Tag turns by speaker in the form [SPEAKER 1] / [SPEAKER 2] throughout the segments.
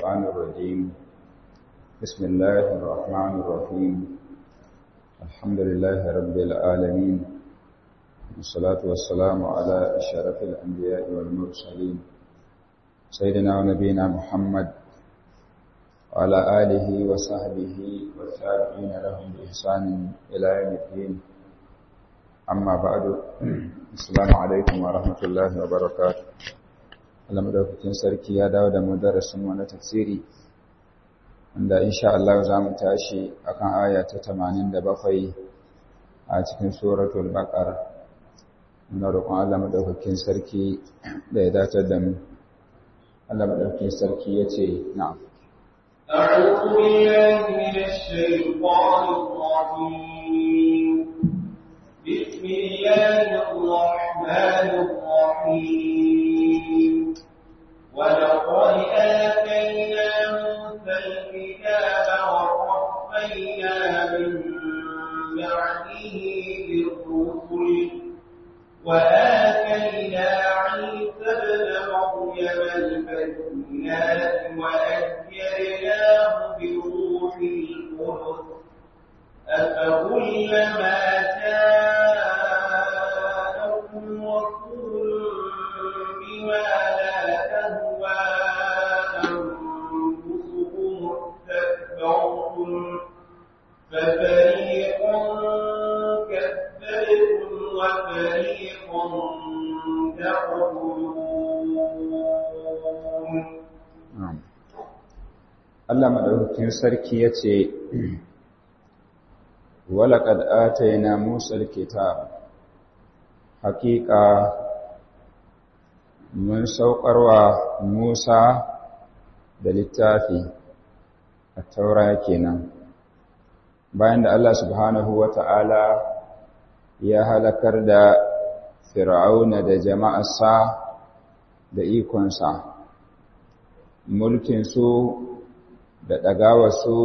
[SPEAKER 1] الشيطان الرجيم بسم الله الرحمن الرحيم الحمد لله رب العالمين والصلاة والسلام على أشرف الأنبياء والمرسلين سيدنا ونبينا محمد وعلى آله وصحبه والتابعين لهم بإحسان إلى يوم الدين أما بعد السلام عليكم ورحمة الله وبركاته. Allah madaukakin sarki ya dawo da mu darasin wani tafsiri wanda insha Allah za mu tashi akan aya ta 87 a cikin suratul baqara. Muna roƙon Allah madaukakin sarki da ya dace da mu. Allah madaukakin sarki yace na'am.
[SPEAKER 2] أعوذ بالله من الشيطان الرجيم بسم الله الرحمن الرحيم ولقد آتينا موسى الكتاب وقفينا من بعده بالرسل وآتينا عيسى ابن مريم البينات وأيدناه بروح القدس أفكلما جاءكم رسول بما لا تهوى أنفسكم استكبرتم ففريقا كذبتم وفريقا تقتلون.
[SPEAKER 1] Allah madaukakin sarki yace walaqad atayna Musa alkitab haqiqa mun saukarwa Musa da littafi at-taura kenan bayan da Allah subhanahu wata'ala ya halakar da Fir'auna da jama'arsa da ikonsa mulkin su da ɗagawarsu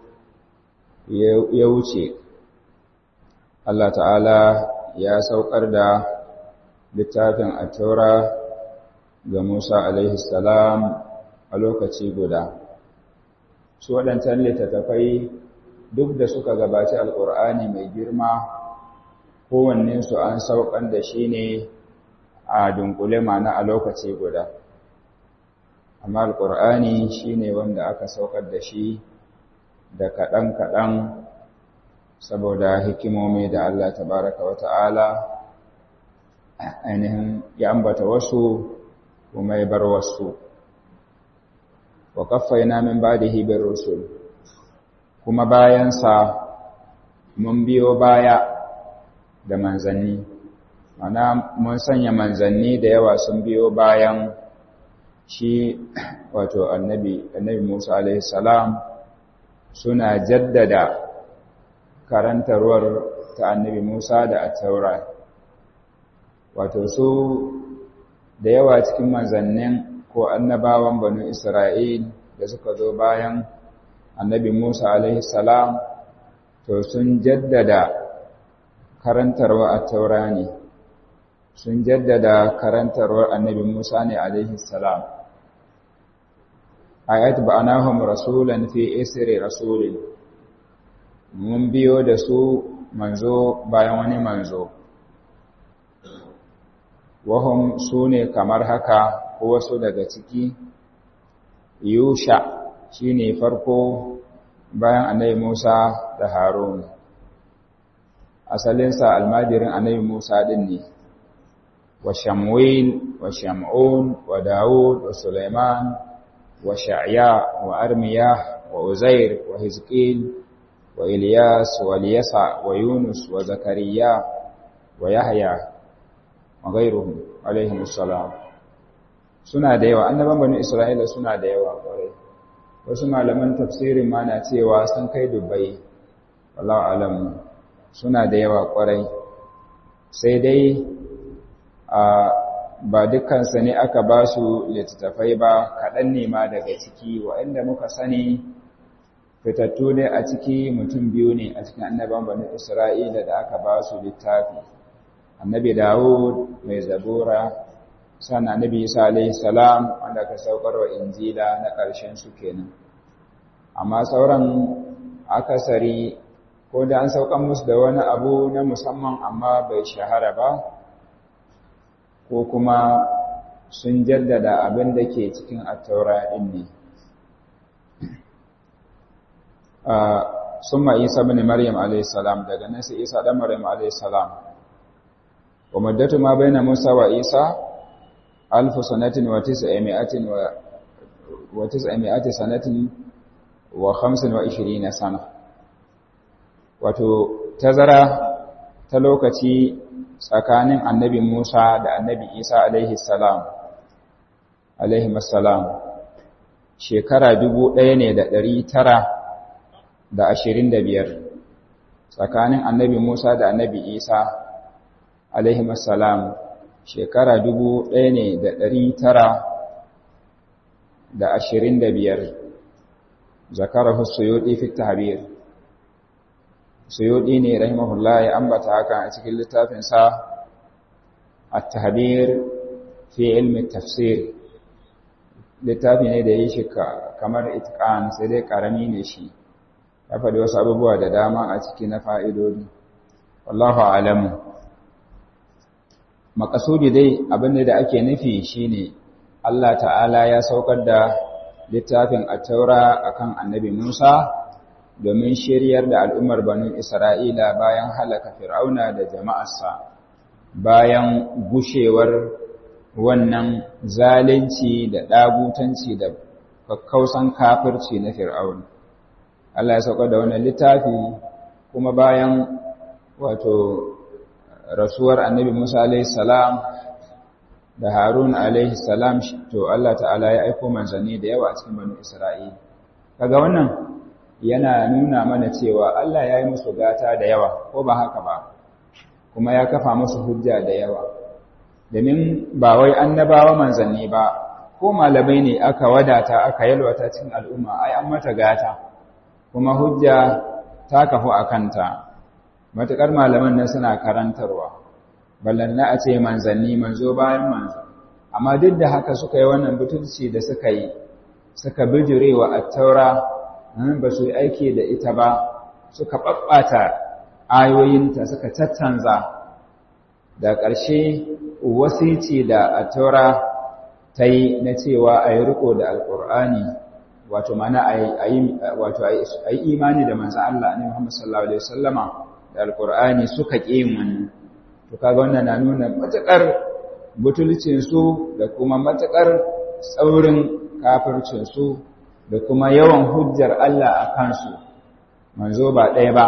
[SPEAKER 1] ya wuce. Allah ta'ala ya saukar da littafin at-taura ga Musa alaihi salam a lokaci guda. Su waɗancan littattafai duk da suka gabaci alƙur'ani mai girma kowannensu an saukar da shi ne a dunkule mana a lokaci guda. Amma alƙur'ani shi ne wanda aka saukar da shi da kaɗan-kaɗan saboda hikimomi da Allah tabaraka wa ta'ala ainihin ya ambata wasu kuma ya bar wasu. Wa kaffaina min ba'dihi bir rusul, kuma bayansa mun biyo baya da manzanni, mana mun sanya manzanni da yawa sun biyo bayan shi wato annabi Musa alaihi salam suna jaddada karantarwar ta annabi Musa da at-taura. Wato su da yawa cikin manzannin ko annabawan banu Isra'il da suka zo bayan annabi Musa alaihi salam to sun jaddada karantarwar at-taura ne, sun jaddada karantarwar annabi Musa ne alaihi salam. Ayat ba'anahum rasulan fi isri rasulin, mun biyo da su manzo bayan wani manzo. Wahum su ne kamar haka ko wasu daga ciki. Yusha shi ne farko bayan annabi Musa da Harun. Asalinsa almajirin annabi Musa din ne. Wa Shamwil wa Shamun wa Dawud wa Sulaiman wa Sha'ya wa Armiyah wa Uzair wa Hizqil wa Ilyas wa Liyasa wa Yunus wa Zakariya wa Yahya wa ghayruhum alaihim assalam. Suna da yawa, annaban bani Isra'ila suna da yawa kwarai. Wasu malaman tafsirin ma na cewa sun kai dubbai, wallahu alam, suna da yawa kwarai. Sai dai ba dukkansa ne aka ba su littattafai ba, kaɗan ne ma daga ciki, waɗanda muka sani fitattu ne a ciki mutum biyu ne a cikin annaban bani Isra'ila da aka ba su littafi. Annabi Dawud mai zabura sannan annabi Isa alaihi salam wanda aka saukar wa injila na ƙarshen su kenan. Amma sauran akasari ko da an saukan musu da wani abu na musamman amma bai shahara ba, ko kuma sun jaddada abin da ke cikin attaura ɗin ne. Summa Isa bin Maryam alayhi salam, daga nan sai Isa dan Maryam alayhi salam. Wa muddatu ma baina Musa wa Isa 1900 wa 900 sanatin wa 25 sana. Wato tazara ta lokaci tsakanin annabi Musa da annabi Isa alaihi salam shekara 1925 tsakanin annabi Musa da annabi Isa alaihi salam shekara 1925 zakarahu Suyuti fi tahbir. Suyuti ne rahimahullah ya ambata haka a cikin littafinsa at-tahbir fi ilmi tafsir. Littafi ne da ya shi kamar itqan sai dai karami ne shi, ya faɗi wasu abubuwa da dama a ciki na fa'idodi. Wallahu a'lamu. Makasudi dai abin da ake nufi shine Allah ta'ala ya saukar da littafin at-taura akan annabi Musa domin shiryar da al'ummar banu Isra'ila bayan halaka Fir'auna da jama'arsa, bayan gushewar wannan zalunci da ɗagutanci da kakkausan kafirci na Fir'auna. Allah ya saukar da wannan littafi kuma bayan wato rasuwar annabi Musa alaihi salam da Harun alaihi salam, to Allah ta'ala ya aiko manzanni da yawa a cikin banu Isra'ila. Kaga wannan yana nuna mana cewa Allah ya yi musu gata da yawa, ko ba haka ba, kuma ya kafa musu hujja da yawa. Domin ba wai annabawa manzanni ba, ko malamai ne aka wadata aka yalwata cikin al'umma, ai an mata gata, kuma hujja ta kafu a kanta. Matuƙar malaman nan suna karantarwa, ballan na a ce manzanni manzo bayan manzo. Amma duk da haka suka yi wannan butulci da suka yi, suka bijirewa at-taura, ba su yi aiki da ita ba, suka ɓaɓɓata ayoyinta, suka caccanza. Da ƙarshe wasici da at-taura ta yi na cewa a yi riko da alƙur'ani, wato mana a yi imani da manzo Allah ne Muhammad sallallahu alaihi wasallama da alƙur'ani, suka ƙi yin wannan. To kaga wannan na nuna matuƙar butulcinsu da kuma matuƙar tsaurin kafircinsu da kuma yawan hujjar Allah a kansu. Manzo ba ɗaya ba,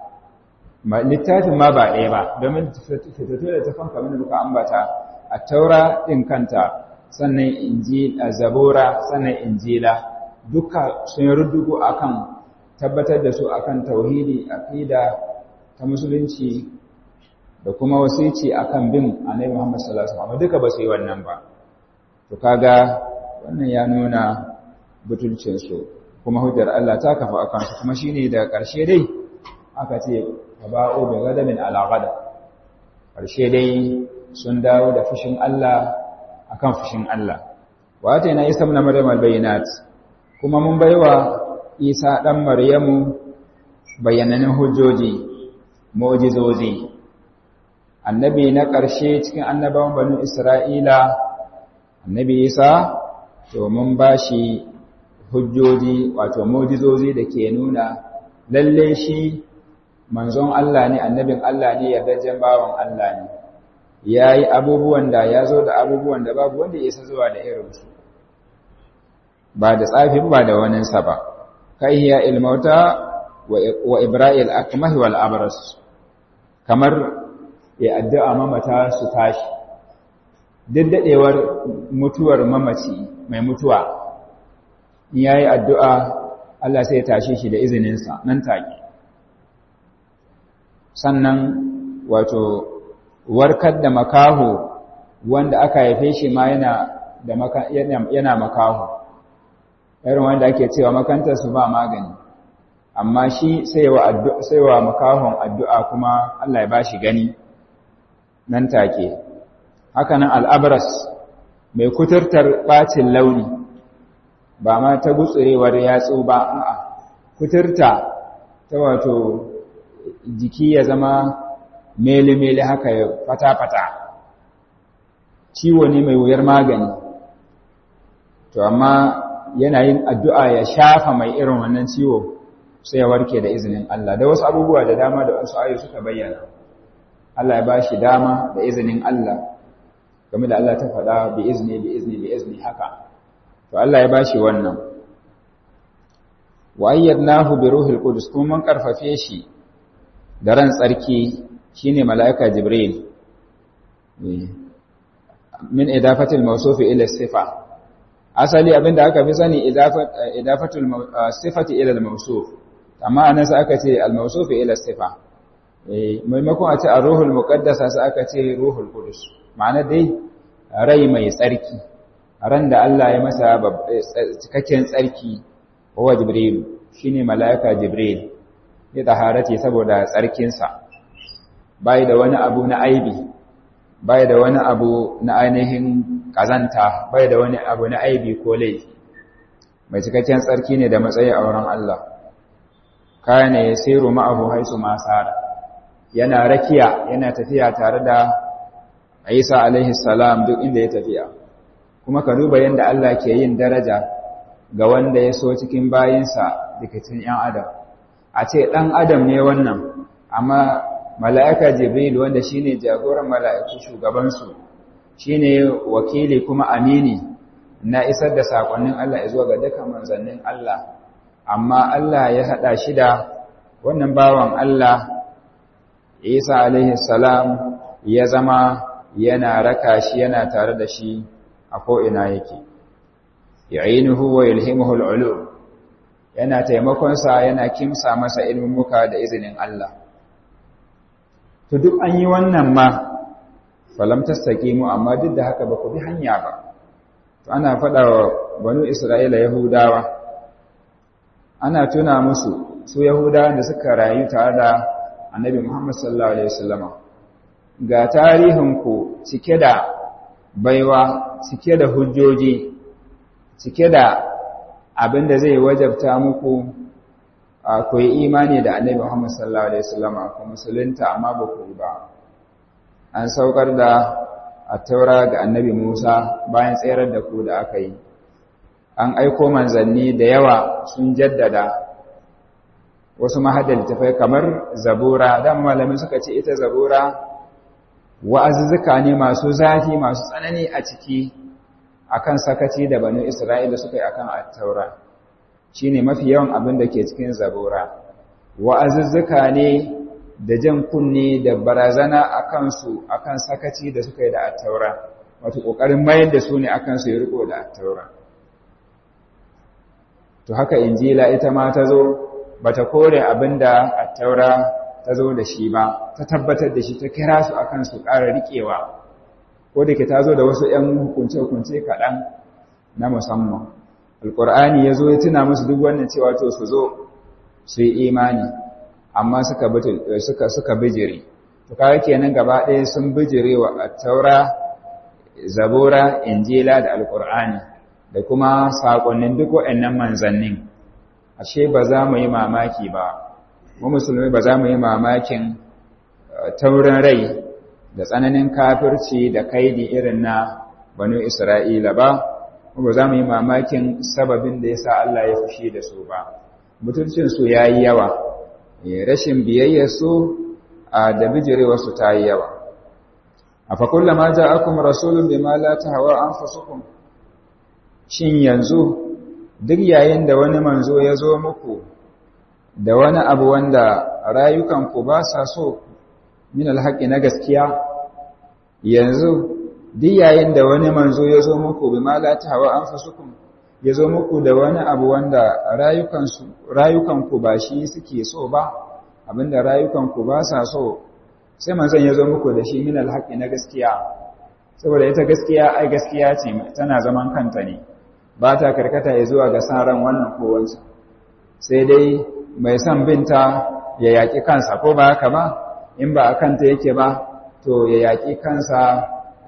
[SPEAKER 1] littafin ma ba ɗaya ba, domin fitattun da ta fanka mini muka ambata a taura ɗin kanta, sannan injila, zabura, sannan injila, duka sun ruddugu akan tabbatar da su akan tauhidi, aqida ta musulunci da kuma wasici akan bin Annabi Muhammad sallallahu alaihi wasallam, duka ba su yi wannan ba. To kaga wannan ya nuna butulcinsu, kuma hujjar Allah ta kafa a kansu, kuma shi ne daga ƙarshe dai aka ce ka ba'o da gadamin alaƙada, ƙarshe dai sun dawo da fushin Allah a kan fushin Allah. Wata yana Isa na Maryam albayinat, kuma mun baiwa Isa ɗan Maryamu bayyananin hujjoji, mu'jizozi. Annabi na ƙarshe cikin annabawan banu Isra'ila, annabi Isa, to mun ba shi hujjoji wato mu'jizozi da ke nuna lalle shi manzon Allah ne, annabin Allah ne, yardajjen bawan Allah ne. Yayi abubuwan da ya zo da abubuwan da babu wanda ya isa zuwa da irinsu, ba da tsafi ba da waninsa ba. Kai ya ilmauta wa ibra'il akmahi wal abras, kamar ya addu'a mamata su tashi, daddadewar mutuwar mamaci mai mutuwa, in yayi addu'a Allah sai ya tashe shi da izininsa nan take. Sannan wato warkar da makaho wanda aka haife shi ma yana makaho, irin wanda ake cewa makantar su ba magani, amma shi sai wa makahon addu'a kuma Allah ya ba shi gani nan take. Hakanan al'abras mai kuturtar ɓacin launi ba ma ta gutsurewar yatsu ba a'a kuturta ta wato jiki ya zama mele-mele haka ya fata-fata ciwo ne mai wuyar magani to amma yana yin addu'a ya shafa mai irin wannan ciwo sai ya warke da izinin Allah da wasu abubuwa da dama da wasu ayoyi suka bayyana Allah ya bashi dama da izinin Allah game da Allah ta faɗa bi izni haka to Allah ya bashi wannan wa ayyadnahu bi ruhil qudus kuma mun karfafe shi da ran tsarki shine malaika jibril min idafatil mawsuf ila sifa asali abinda aka fi sani idafatul sifati ila al-mawsuf amma anan sai aka ce al-mawsuf ila sifa maimakon a ce ar-ruhul muqaddas sai aka ce ruhul qudus ma'ana dai rai mai tsarki ran da Allah ya masa cikakken tsarki wa jibril shine malaika jibril ya taharati saboda tsarkinsa bai da wani abu na aibi bai da wani abu na ainihin kazanta bai da wani abu na aibi ko laifi mai cikakken tsarki ne da matsayi a wurin Allah kana yasiru ma'ahu haisu ma sara yana rakiya yana tafiya tare da Isa alaihi salam duk inda ya tafiya kuma ka duba yanda Allah ke yin daraja ga wanda ya so cikin bayinsa daga cikin ƴan adam a ce dan adam ne wannan amma mala'ika jibril wanda shine jagoran mala'iku shugaban su shine wakili kuma amini na isar da sakonnin Allah zuwa ga dukkan manzannin Allah amma Allah ya hada shi da wannan bawan Allah Isa alaihi salam ya zama yana raka shi yana tare da shi a ko'ina yake ya'inuhu wa yulhimuhu al'ulum yana taimakonsa yana kimsa masa ilmumuka da izinin Allah to duk an yi wannan ma falam tastaqimu amma duk da haka ba ku bi hanya ba to ana faɗa wa banu Isra'ila Yahudawa ana tuna musu su Yahudawa da suka rayu tare da Annabi Muhammad sallallahu alaihi wasallama ga tarihinku cike da baiwa cike da hujjoji cike da abin da zai wajabta muku ku yi imani da Annabi Muhammad sallallahu alaihi wasallam ku musulunta amma ba ku yi ba an saukar da at-taura ga Annabi Musa bayan tsayar da ku da aka yi an aiko manzanni da yawa sun jaddada wasu mahadal tafai kamar zabura dan malamin suka ce ita zabura wa'azuzzuka ne masu zafi masu tsanani a ciki akan sakaci da banu Isra'ila suka yi akan at-taura shine mafi yawan abin da ke cikin zabura wa'azuzzuka ne da jan kunne da barazana akan su akan sakaci da suka yi da at-taura wato kokarin mayar da su ne akan su yi riko da at-taura to haka injila ita ma ta zo bata kore abinda at-taura ta zo da shi ba ta tabbatar da shi ta kira su akan su ƙara riƙewa ko da ke ta zo da wasu ‘yan hukunce-hukunce kaɗan na musamman alƙur'ani ya zo ya tuna musu duk wannan cewa to su zo su yi imani amma suka bijire to kaga kenan gaba ɗaya sun bijire wa taura zabura injila da alƙur'ani da kuma saƙonnin duk waɗannan manzannin ashe ba za mu yi mamaki ba mu musulmi ba za mu yi mamakin taurin rai da tsananin kafirci da kaidi irin na banu Isra'ila ba, ba za mu yi mamakin sababin da ya sa Allah ya fushi da su ba. Mutuncinsu ya yi yawa, rashin biyayyarsu da bijirewarsu ta yi yawa. A fakulla ma ja akum rasulun bi ma la tahwa anfusukum. Shin yanzu duk yayin da wani manzo ya zo muku da wani abu wanda rayukanku ba sa so min alhaƙi na gaskiya yanzu duk yayin da wani manzo ya zo muku bi ma la tahwa anfusukum ya zo muku da wani abu wanda rayukanku ba shi suke so ba abinda rayukanku ba sa so sai manzon ya zo muku da shi min alhaƙi na gaskiya saboda ita gaskiya ai gaskiya ce tana zaman kanta ne ba ta karkata ya zuwa ga san ran wannan ko wancan sai dai mai son binta ya yaƙi kansa ko ba haka ba in ba a kanta yake ba to ya yaƙi kansa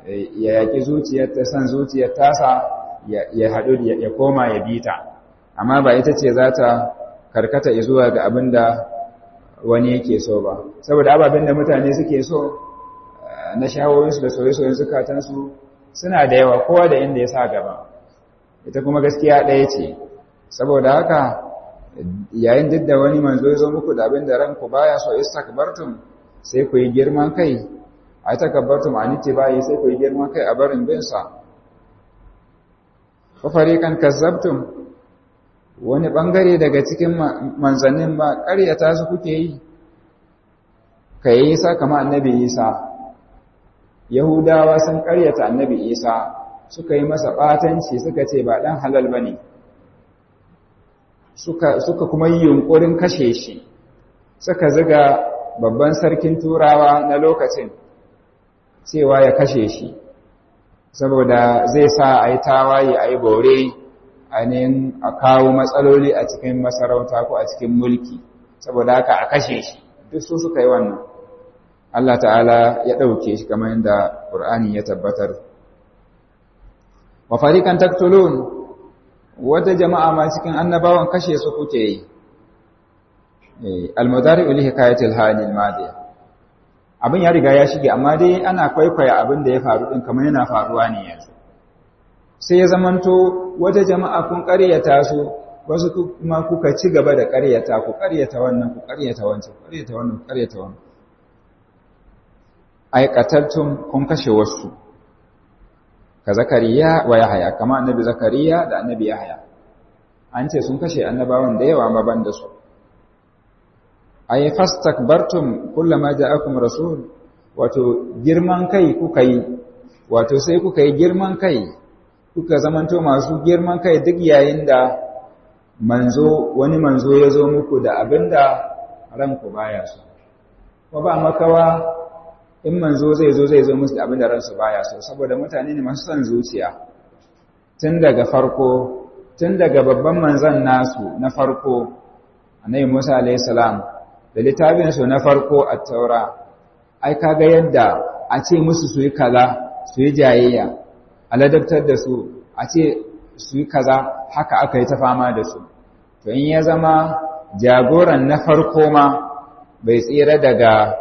[SPEAKER 1] ya yaƙi zuciyar ta san zuciyar tasa ya haɗu ya koma ya bi ta, amma ba ita ce za ta karkata zuwa ga abin da wani yake so ba, saboda ababen da mutane suke so na shawoyinsu da soye-soyen zukatansu suna da yawa, kowa da inda ya sa gaba, ita kuma gaskiya ɗaya ce. Saboda haka yayin duk da wani manzo ya zo muku da abin da ranku baya so, istakbartum, sai ku yi girman kai, a takabbartum an ittiba'i, sai ku yi girman kai a barin bin sa. Fa fariqan kazzabtum, wani bangare daga cikin manzannin ba ƙaryata su kuke yi, kai Isa kama annabi Isa. Yahudawa sun ƙaryata annabi Isa, suka yi masa ɓatanci, suka ce ba ɗan halal bane, suka kuma yi yunƙurin kashe shi, suka ziga babban sarkin Turawa na lokacin cewa ya kashe shi, saboda zai sa a yi tawaye, a yi bore, ainihin a kawo matsaloli a cikin masarauta ko a cikin mulki, saboda haka a kashe shi, duk su suka yi wannan. Allah ta'ala ya ɗauke shi kamar yadda ƙur'ani ya tabbatar. Wa fariqan taqtulun, wata jama'a ma cikin annabawan kashe su kuke yi. Al-mudari li hikayatil halil madiya, abin ya riga ya shige, amma dai ana kwaikwaya abin da ya faru din kamar yana faruwa ne yanzu. Sai ya zamanto wata jama'a kun ƙaryata su, wasu kuma kuka ci gaba da ƙaryata, ku ƙaryata wannan, ku ƙaryata wancan, ku ƙaryata wannan, ku ƙaryata wannan. Ai qataltum, kun kashe wasu, ka Zakariya wa Yahaya, kama annabi Zakariya da annabi Yahaya, an ce sun kashe annabawan da yawa maban da su. Ai fastakbartum kullama ja'akum rasul, wato girman kai kuka yi, wato sai kuka yi girman kai, kuka zamanto masu girman kai duk yayin da wani manzo ya zo muku da abinda ranku baya so. Ko ba makawa in manzo zai zo musu da abinda ransu baya so, saboda mutane ne masu son zuciya. Tun daga farko, tun daga babban manzon nasu na farko, Annabi Musa alayhi salam, da littafinsu na farko a taura, ai kaga yadda a ce musu su yi kaza, su yi jayayya, a ladabtar da su, a ce su yi kaza, haka aka yi ta fama da su. To in ya zama jagoran na farko ma bai tsira daga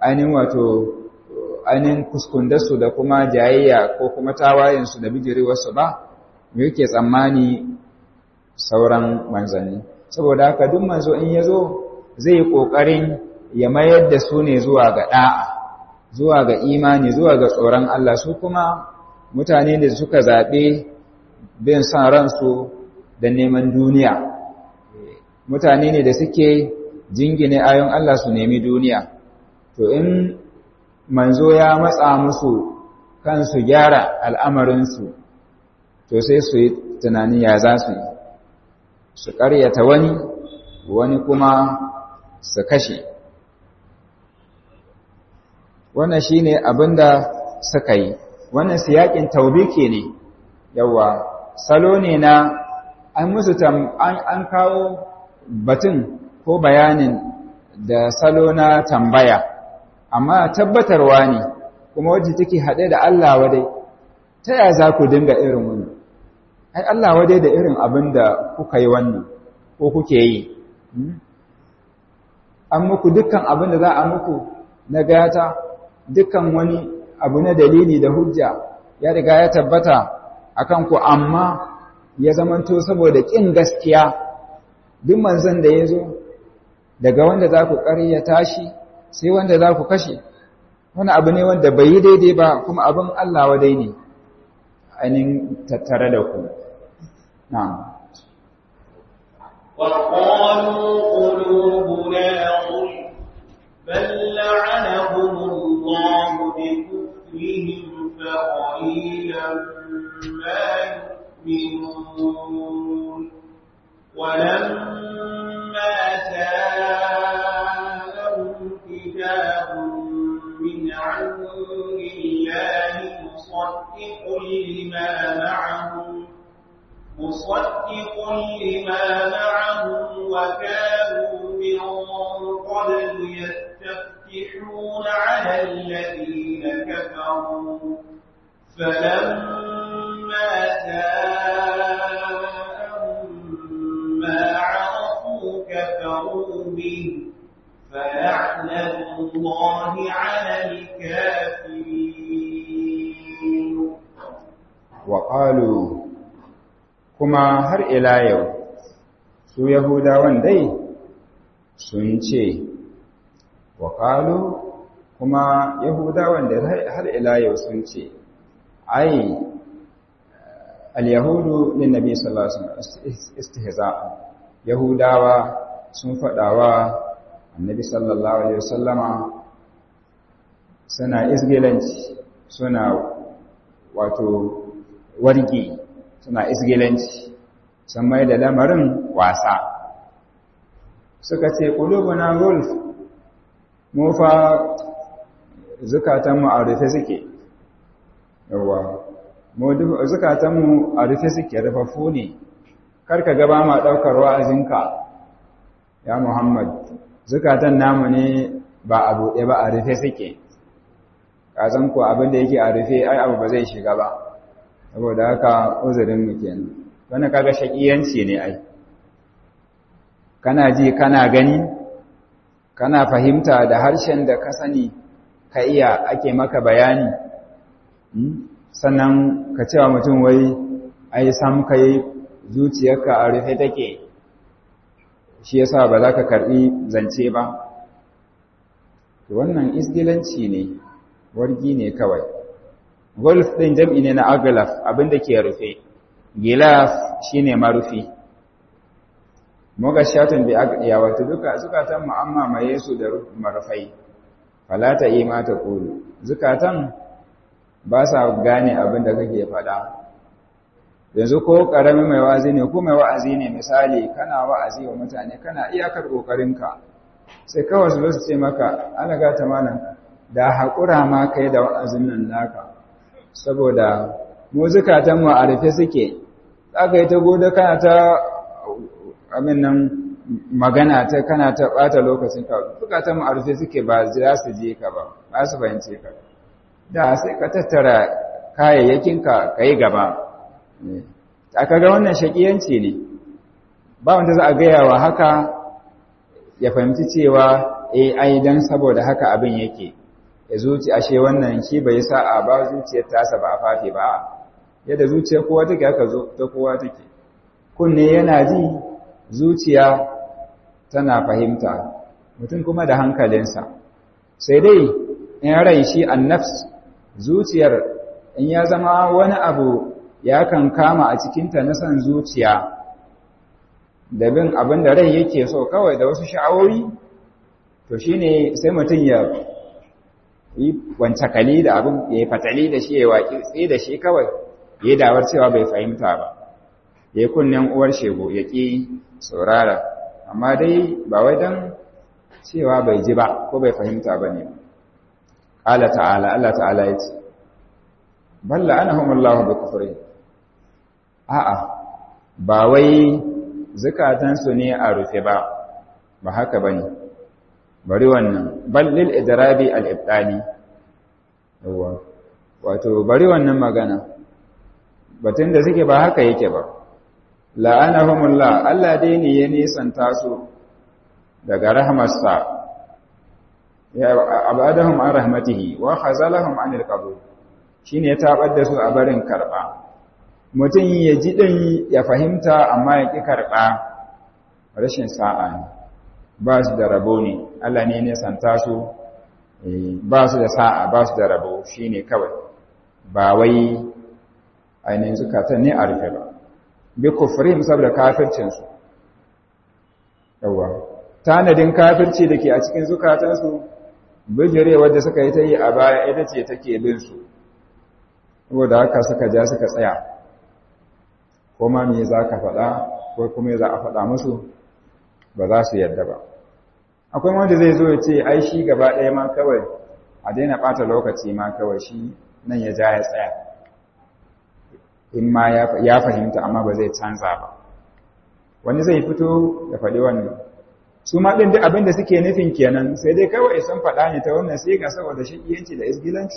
[SPEAKER 1] ainihin kuskundarsu da kuma jayayya ko kuma tawayensu da bijirewarsu ba, me yake tsammani sauran manzanni. Saboda haka duk manzo in ya zo, zai yi ƙoƙarin ya mayar da su ne zuwa ga ɗa'a, zuwa ga imani, zuwa ga tsoron Allah. Su kuma mutane da suka zaɓe bin son ransu da neman duniya, mutane ne da suke jingine ayon Allah su nemi duniya. To in manzo ya matsa musu kan su gyara al'amarinsu, to sai su yi tunanin ya za su yi, su ƙaryata wani kuma su kashe. Wannan shi ne abin da suka yi. Wannan siyaƙin taubiki ne, yawa salo ne na an musu an kawo batun ko bayanin da salo na tambaya, amma tabbatarwa ne kuma wadda take haɗe da Allah wadai. Ta yaya za ku dinga irin wannan? Ai Allah wadai da irin abin da kuka yi wannan ko kuke yi. An muku dukkan abin da za a muku na gata, dukkan wani abu na dalili da hujja ya riga ya tabbata akan ku, amma ya zamanto saboda ƙin gaskiya duk manzon da ya zo, daga wanda za ku ƙaryata shi sai wanda za ku kashe. Wani abu ne wanda bai yi daidai ba, kuma abin Allah wadai ne ainihin tattare da ku. Na'am.
[SPEAKER 2] وقالوا قلوبنا غلف بل لعنهم الله بكفرهم فقليلا ما يؤمنون ولما جاءهم كتاب من عند الله مصدق لما معهم وكانوا من قبل يستفتحون على الذين كفروا فلما جاءهم ما عرفوا كفروا به فلعنة الله على الكافرين.
[SPEAKER 1] وقالوا كما هر إلى يوم su Yahudawan dai sun ce, waƙalu kuma Yahudawan da har ila yau sun ce, ai, al-Yahudu ne Nabi sallallahu Alaihi wasallam istihza'a, Yahudawa sun faɗawa Annabi sallallahu Alaihi wasallama suna isgilanci, suna wato wargi, suna isgilanci. Sun mai da lamarin wasa suka ce qulubuna gulf mu fa zukatanmu a rufe suke yawa mu zukatanmu a rufe suke rufaffu ne karka gaba ma daukar wa'azinka ya Muhammad zukatan namu ne ba a buɗe ba a rufe suke kazan ko abin da yake a rufe ai abu ba zai shiga ba saboda haka uzurin mu kenan wannan kaga shakiyanci ne ai kana ji kana gani kana fahimta da harshen da ka sani ka iya ake maka bayani sannan ka cewa mutum wai ai sam kai zuciyarka a rufe take shi yasa ba za ka karbi zance ba wannan isgilanci ne wargi ne kawai golf din jam'i ne na aglaf abinda ke rufe gilaf shine marufi mugashatun bi aqdiya wato duka zukatan mu'amma mai su da marufai falata ima ta qulu zukatan ba sa gane abin da kake faɗa yanzu ko karami mai wa'azi ne ko mai wa'azi ne misali kana wa'azi wa mutane kana iyakar kokarinka sai kawai su ce maka alaga ta malam da hakura ma kai da wa'azin nan naka saboda mu zukatan mu a rufe suke aka yi ta gode kana ta amin nan magana ta kana ta bata lokacin ka bukatan ma'arufe suke ba za su je ka ba ba su fahimce ka da sai ka tattara kayayyakinka ka yi gaba aka ga wannan shakiyanci ne ba wanda za a gaya wa haka ya fahimci cewa ai dan saboda haka abin yake ya zuci ashe wannan shi bai sa'a ba zuciyar tasa ba a fafe ba yadda zuciyar kowa take haka zo ta kowa take kunne yana ji zuciya tana fahimta mutum kuma da hankalinsa sai dai in rai shi annafs zuciyar in ya zama wani abu ya kan kama a cikinta na san zuciya da bin abin da rai yake so kawai da wasu sha'awoyi to shine sai mutum ya yi wancakali da abin ya yi fatali da shi ya waƙi tsaye da shi kawai ya yi dawar cewa bai fahimta ba ya yi kunnen uwar shego ya ƙi saurara amma dai ba wai don cewa bai ji ba ko bai fahimta ba ne ƙala ta'ala Allah ta'ala ya ce balla anahumullahu bi kufri a'a ba wai zukatansu ne a rufe ba haka bane bari wannan bal lil idrabi al ibtali wato bari wannan magana batun da suke ba haka yake ba la'anahumullah Allah dai ne ya nisanta su daga rahmarsa ya abadahum an rahmatihi wa khazalahum anil qabul shine ya tabar da su a barin karba mutum ya ji din ya fahimta amma ya ki karba rashin sa'a ne ba su da rabo ne Allah ne ya nisanta su ba su da sa'a ba su da rabo shine kawai ba wai ainihin zukatan ne a rufe ba bi kufrihim saboda kafircinsu yawa tanadin kafirci da ke a cikin zukatansu bijirewar da suka yi ta yi a baya ita ce take bin su saboda haka suka ja suka tsaya ko ma me za ka faɗa ko kuma za a faɗa musu ba za su yarda ba akwai wanda zai zo ya ce ai shi gaba ɗaya ma kawai a daina ɓata lokaci ma kawai shi nan ya ja ya tsaya in ma ya fahimta amma ba zai canza ba wani zai fito ya faɗi wannan su ma ɗin duk abin da suke nufin kenan sai dai kawai sun faɗa ne ta wannan sai ga saboda shakiyanci da isgilanci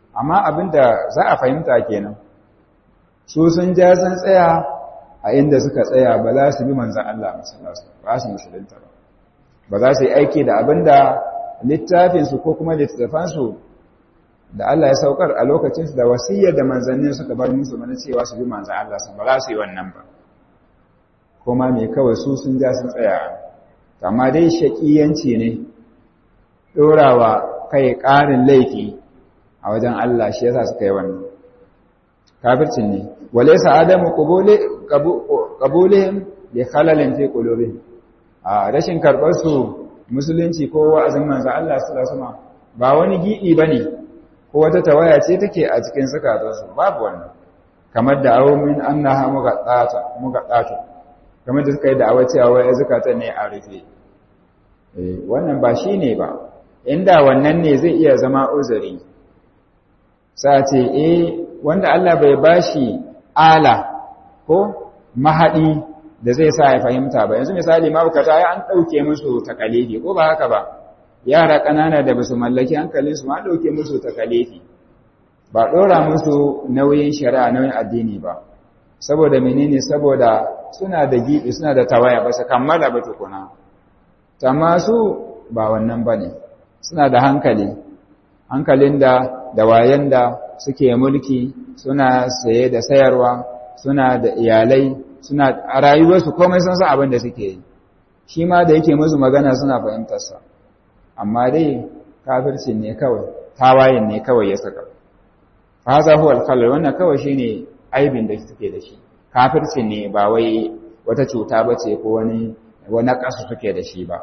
[SPEAKER 1] amma abinda za a fahimta kenan su sun ja sun tsaya a inda suka tsaya ba za su bi manzon Allah sallallahu alaihi wasallam ba su musulunta ba za su yi aiki da abinda littafin su ko kuma littafan su da Allah ya saukar a lokacin su da wasiyar da manzannin suka bar musu mana cewa su bi manzon Allah ba za su yi wannan ba kuma me kawai su sun ja sun tsaya amma dai shakiyanci ne dorawa kai ƙarin laifi a wajen Allah shi yasa suka yi wannan kafircin ne walaysa adamu qabulihim li khalalin fi qulubihim a rashin karbar su musulunci ko wa'azin manzo Allah sallallahu alaihi wasallam ba wani gidi bane ko wata tawaya ce take a cikin zakatansu babu wannan kamar da awmin annaha mugaddata kamar da suka yi da'awa cewa wai zakatan ne a rufe wannan ba shine ba inda wannan ne zai iya zama uzuri sai ce wanda Allah bai bashi ala ko mahadi da zai sa ya fahimta ba yanzu misali mabukata ya an dauke musu takalifi ko ba haka ba yara kanana da basu mallaki hankalin su ma dauke musu takalifi ba dora musu nauyin shari'a nauyin addini ba saboda menene saboda suna da gibi suna da tawaya ba su kammala ba tukuna amma su ba wannan bane suna da hankalin da wayan da suke mulki suna saye da sayarwa suna da iyalai suna a rayuwarsu komai sun san abin da suke yi shi ma da yake musu magana suna fahimtarsa amma dai kafircin ne kawai tawayen ne kawai ya saka haza huwa al-khalal wannan kawai shine aibin da suke da shi kafircin ne ba wai wata cuta bace ko wani kasu suke da shi ba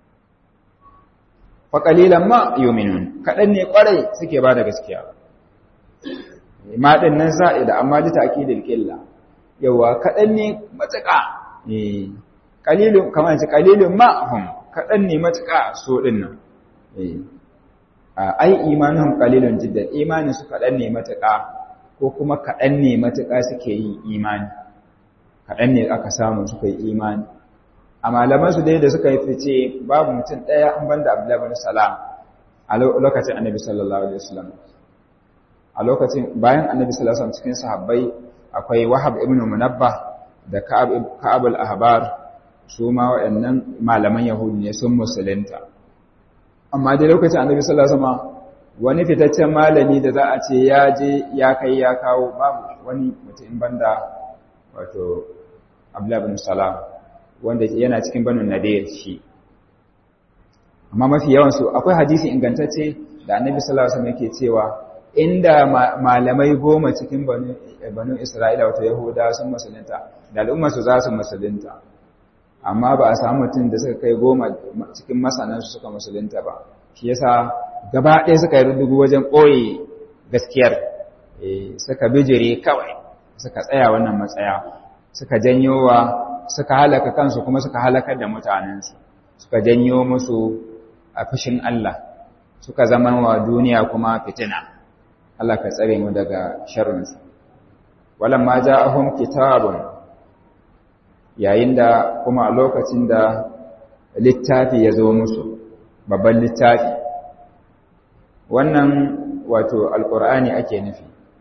[SPEAKER 1] fa qalilan ma yu'minun kadan ne kwarai suke ba da gaskiya ma din nan za'ida amma li ta'kidil qilla yawa kadan ne matuƙa qalilun kamar ce qalilun ma hum kadan ne matuƙa so din nan ai imanuhum qalilun jiddan imanin su kadan ne matuƙa ko kuma kadan ne matuƙa suke yin imani kadan ne aka samu suka yi imani a malaman su dai da suka yi fice babu mutum daya an banda Abdullah ibn Salam a lokacin Annabi sallallahu alaihi wasallam a lokacin bayan Annabi sallallahu alaihi wasallam cikin sahabbai akwai Wahab ibn Munabbah da Ka'ab al-Ahbar su ma waɗannan malaman Yahudi ne sun musulunta amma dai lokacin Annabi sallallahu alaihi wasallam wani fitaccen malami da za a ce ya je ya kai ya kawo babu wani mutum banda wato Abdullah ibn Salam wanda yana cikin Banu Nadir shi amma mafi yawan su akwai hadisi ingantacce da Annabi sallallahu alaihi wasallam yake cewa inda malamai 10 cikin banu Isra'ila wato Yahuda sun musulunta da al'ummar su za su musulunta amma ba a samu mutum da suka kai 10 cikin masanan su suka musulunta ba shi yasa gaba ɗaya suka yi rudugu wajen ɓoye gaskiyar suka bijire kawai suka tsaya wannan matsaya suka suka halaka kansu kuma suka halakar da mutanensu suka janyo musu a fushin Allah suka zama wa duniya kuma fitina Allah ka tsare mu daga sharrinsu walamma ja'ahum kitabun yayin da kuma a lokacin da littafi ya zo musu babban littafi wannan wato alqur'ani ake nufi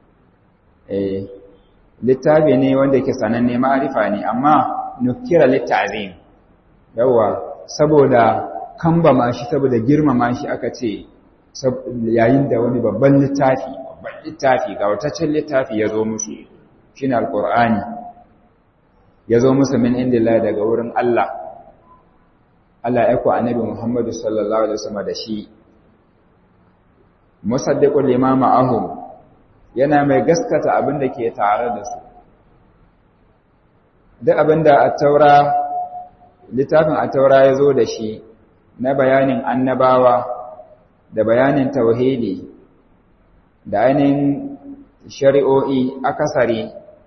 [SPEAKER 1] littafi ne wanda yake sananne ma'arifa ne amma nukira littazim yawa saboda kambama shi saboda girmama shi aka ce yayin da wani babban littafi ga wataccen littafi ya zo musu shine alqur'ani ya zo musu min indillahi daga wurin Allah ya ku annabi Muhammad sallallahu alaihi wasallam da shi musaddiqul lima ma'ahum yana mai gaskata abin da ke tare da su duk abin da littafin at-taura ya zo da shi na bayanin annabawa da bayanin tauhidi da ainihin shari'o'i akasari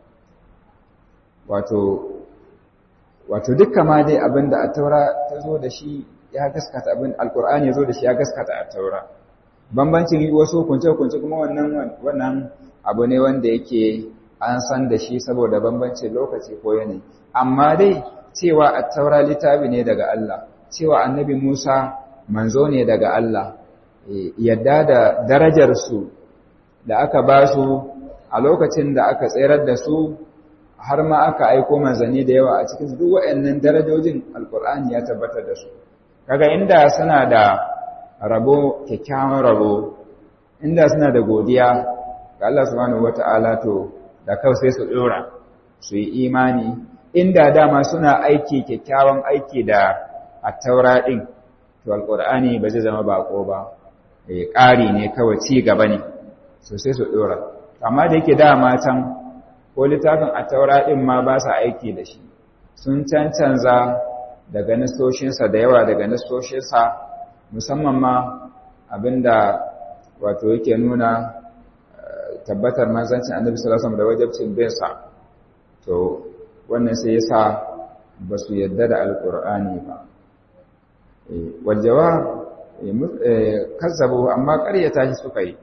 [SPEAKER 1] wato dukkan ma dai abin da at-taura ta zo da shi ya gaskata abin alqur'ani ya zo da shi ya gaskata at-taura bambancin wasu kunce-kunce kuma wannan abu ne wanda yake an san da shi saboda bambancin lokaci ko yanayi amma dai cewa at-taura littafi ne daga Allah cewa annabi Musa manzo ne daga Allah yadda da darajar su da aka ba su a lokacin da aka tsirar da su har ma aka aiko manzanni da yawa a cikin duk waɗannan darajojin alkur'ani ya tabbatar da su kaga inda suna da rabo kyakkyawan rabo inda suna da godiya ga Allah subhanahu wata'ala to da kawai sai su dora su yi imani inda dama suna aiki kyakkyawan aiki da at-taura din to alkur'ani ba zai zama bako ba ƙari ne kawai ci gaba ne so sai su dora amma da yake dama can ko littafin at-taura din ma ba sa aiki da shi sun cancanza daga nasoshinsa da yawa daga nasoshinsa musamman ma abinda wato yake nuna tabbatar manzancin annabi sallallahu alaihi wasallam da wajibcin bin sa to wannan sai yasa ba su yadda da alqur'ani ba wal jawab kazzabu amma ƙaryata shi suka yi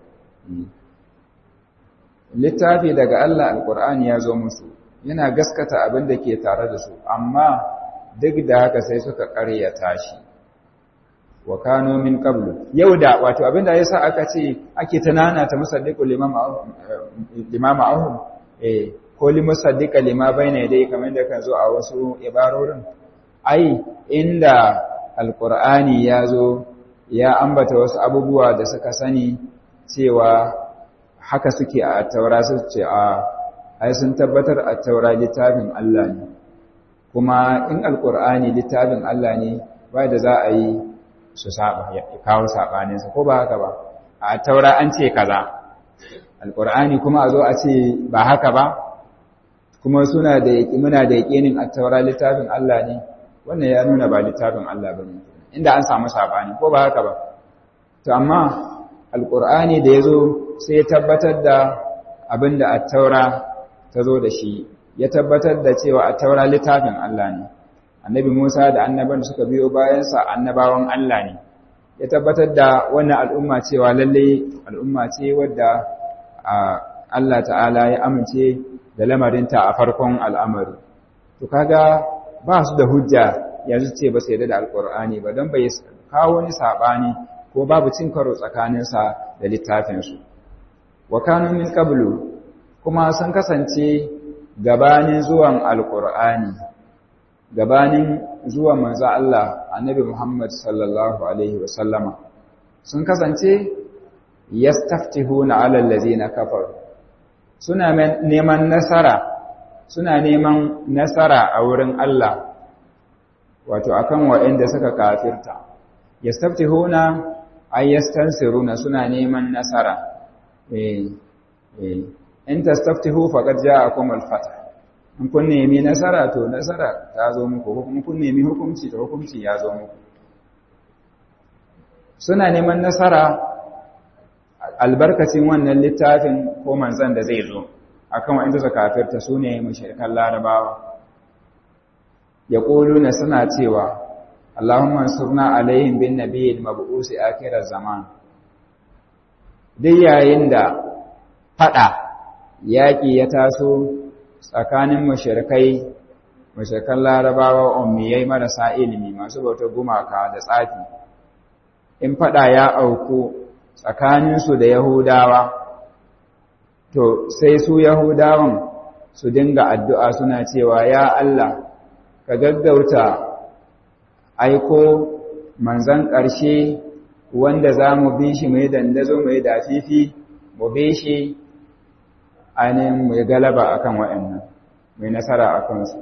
[SPEAKER 1] littafi daga Allah alqur'ani ya zo musu yana gaskata abin da ke tare da su amma duk da haka sai suka ƙaryata shi wa kanu min qablu yauda wato abinda yasa aka ce ake tanana ta musaddiqu limama ahum ko limusaddiqa lima bayna yadayhi kamar da kan zo a wasu ibarorin ai inda alqur'ani ya zo ya ambata wasu abubuwa da suka sani cewa haka suke a taura su ce ai sun tabbatar a taura littafin Allah ne kuma in alqur'ani littafin Allah ne ba da za a yi su saba ya kawo sabaninsa ko ba haka ba a taura an ce kaza alqur'ani kuma a zo a ce ba haka ba kuma muna da yakinin a taura littafin Allah ne wannan ya nuna ba littafin Allah bane inda an samu sabani ko ba haka ba to amma alqur'ani da yazo sai ya tabbatar da abinda at-taura ta zo da shi ya tabbatar da cewa at-taura littafin Allah ne annabi Musa da annaban da suka biyo bayansa annabawan Allah ne ya tabbatar da wannan al'umma cewa lalle al'umma ce wadda Allah ta'ala ya amince da lamarinta a farkon al'amari to kaga ba su da hujja yanzu ce ba su yarda da alqur'ani ba don bai kawo wani sabani ko babu cin karo tsakaninsa da littafinsu wa kanu min qablu kuma sun kasance gabanin zuwan alqur'ani gabanin zuwan manzo Allah annabi Muhammad sallallahu alaihi wasallama sun kasance yastaftihuna ala allazina kafaru suna neman nasara a wurin Allah wato akan waɗanda suka kafirta yastaftihuna ay yastansiruna suna neman nasara in tastaftihu faqad ja'akum al-fath in kun nemi nasara to nasara ta zo muku ko kuma kun nemi hukunci to hukunci ya zo muku suna neman nasara albarkacin wannan littafin ko manzon da zai zo akan wanda suka kafirta sune mushrikan larabawa yaquluna suna cewa Allahumma ansurna alaihim bin nabiyil mab'us akhir zaman dai yayin da fada yaki ya taso tsakanin mushrikan larabawa ummiyai marasa ilimi masu bautar gumaka da tsafi in fada ya auku tsakaninsu da yahudawa to sai su yahudawan su dinga addu'a suna cewa ya Allah ka gaggauta aiko manzan ƙarshe wanda za mu bi shi mai dandazo mai dafifi mu bi shi ainihin mai galaba akan waɗannan mai nasara a kansu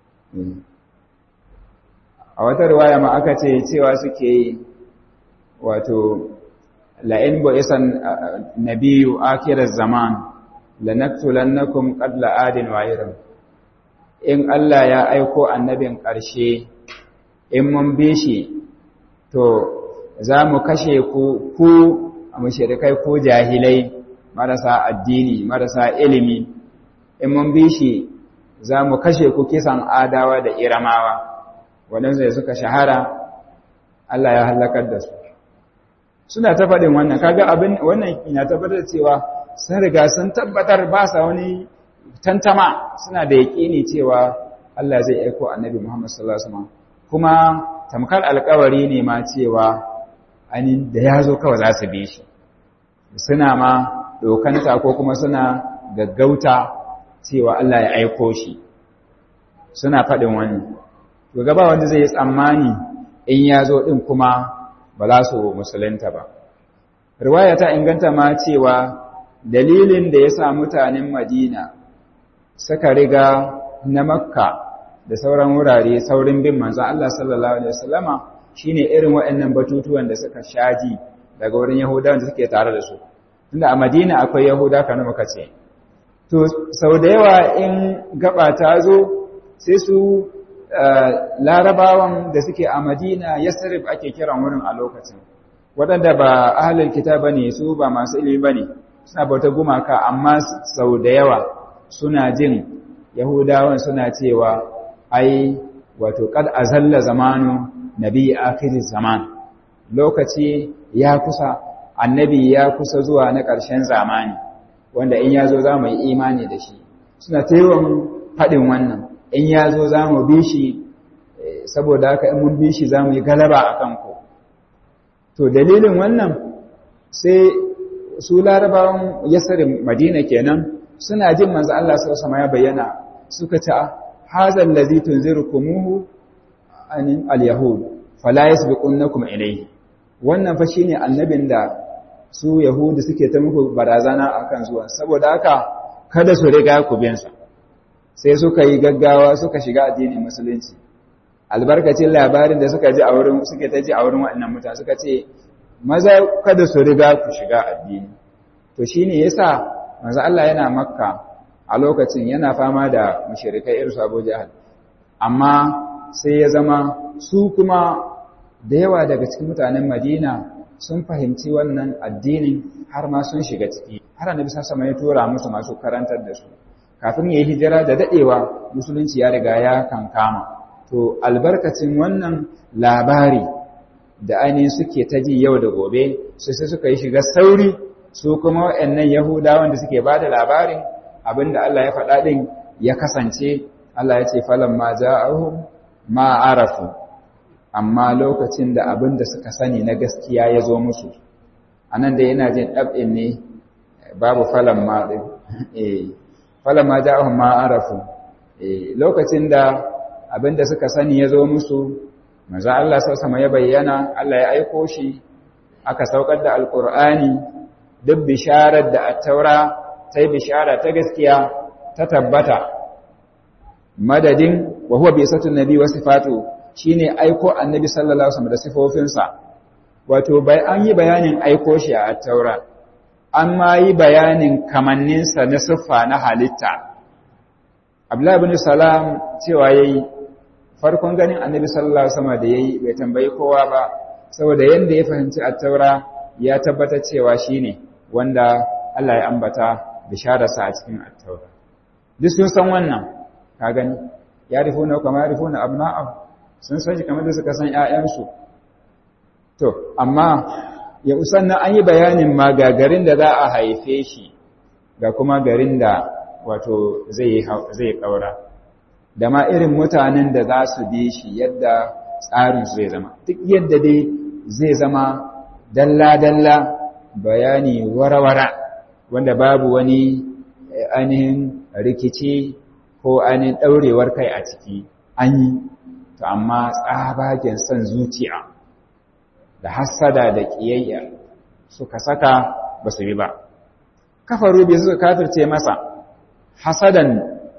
[SPEAKER 1] a wata riwaya ma aka ce cewa suke yi wato la'in bu'isan nabiyyu akhiraz zaman lanaqtulannakum qabla adin wa iram in Allah ya aiko annabin ƙarshe in mun bi shi to za mu kashe ku mushrikai ko jahilai marasa addini marasa ilimi in mun bi shi za mu kashe ku kisan adawa da iramawa waɗansu da suka shahara Allah ya halakar da su suna ta faɗin wannan kaga abin wannan ina tabbatar cewa sun riga sun tabbatar ba sa wani tantama suna da yaƙini cewa Allah zai aiko annabi Muhammad sallallahu alaihi wasallam kuma tamkar alƙawari ne ma cewa ani da yazo kawai za su bi shi suna ma dokanta ko kuma suna gaggauta cewa Allah ya aiko shi suna faɗin wannan to gaba wanda zai yi tsammani in ya zo ɗin kuma ba za su musulunta ba riwaya ta inganta ma cewa dalilin da ya sa mutanen Madina suka riga na Makka da sauran wurare saurin bin manzo Allah sallallahu alaihi wasallama shine irin waɗannan batutuwan da suka shaji daga wurin Yahudawan da suke tare da su tunda a Madina akwai Yahuda kana muka ce to sau da yawa in gaba ta zo sai su larabawan da suke a Madina Yasrib ake kiran wurin a lokacin waɗanda ba ahlul kitab bane su ba masu ilimi bane suna bauta gumaka amma sau da yawa suna jin Yahudawan suna cewa ai wato kad azalla zamanu nabi akhiriz zaman lokaci ya kusa annabi ya kusa zuwa na ƙarshen zamani wanda in yazo za mu yi imani da shi suna taiwon faɗin wannan in yazo za mu bi shi saboda haka in mun bi shi za mu yi galaba a kanku to dalilin wannan sai su larabawan Yasrib Madina kenan suna jin manzo Allah sallallahu alaihi wasallam ya bayyana suka ce hazal ladhi tunzirukumuhu anin al-yahud fala yasbiqunnakum ilayhi wannan fa shine annabin da su yahudi suke ta muku barazana akan zuwa saboda haka kada su riga ku bin sa sai suka yi gaggawa suka shiga addinin musulunci albarkacin labarin da suka ji a wurin suke ta ji a wurin waɗannan mutane suka ce maza kada su riga ku shiga addini to shine yasa manzo Allah yana Makka a lokacin yana fama da mushrikai irin su Abu Jahal amma sai ya zama su kuma da yawa daga cikin mutanen Madina sun fahimci wannan addinin har ma sun shiga ciki har Annabi sallallahu alaihi wasallam ya tura musu masu karantar da su kafin yayi hijira da dadewa musulunci ya riga ya kankama to albarkacin wannan labari da ainihin suke ta ji yau da gobe sai suka yi shiga sauri su kuma waɗannan Yahudawan da suke bada labarin abinda Allah ya faɗa din ya kasance Allah ya ce falamma ja'ahum ma arafu amma lokacin da abinda suka sani na gaskiya ya zo musu anan da yana jin dab'in ne babu falamma din falamma ja'ahum ma arafu lokacin da abinda suka sani ya zo musu manzo Allah sallallahu alaihi ya bayyana Allah ya aiko shi aka saukar da alqur'ani duk bisharar da at-taura sai bishara ta gaskiya ta tabbata madadin wa huwa bisatun nabi wa sifatu shine aiko annabi sallallahu alaihi wasallam da sifofinsa wato bai an yi bayanin aiko shi a at-taura amma yi bayanin kamanninsa na siffa na halitta Abdullah ibn Salam cewa yayi farkon ganin annabi sallallahu alaihi wasallam da yayi bai tambayi kowa ba saboda yanda ya fahimci at-taura ya tabbata cewa shine wanda Allah ya ambata bishararsa a cikin at-taura duk sun san wannan ka gani ya rifuna kuma ya rifuna abna'am sun san shi kamar da suka san ƴaƴansu to amma ya usanna an yi bayanin ma ga garin da za a haife shi ga kuma garin da wato zai kaura da ma irin mutanen da za su bi shi yadda tsarinsu zai zama duk yadda dai zai zama dalla-dalla bayani warawara wanda babu wani ainihin rikici ko ainihin ɗaurewar kai a ciki an yi to amma tsabagen son zuciya da hassada da ƙiyayya suka saka ba su bi ba kafaru bai suka kafirce masa hasadan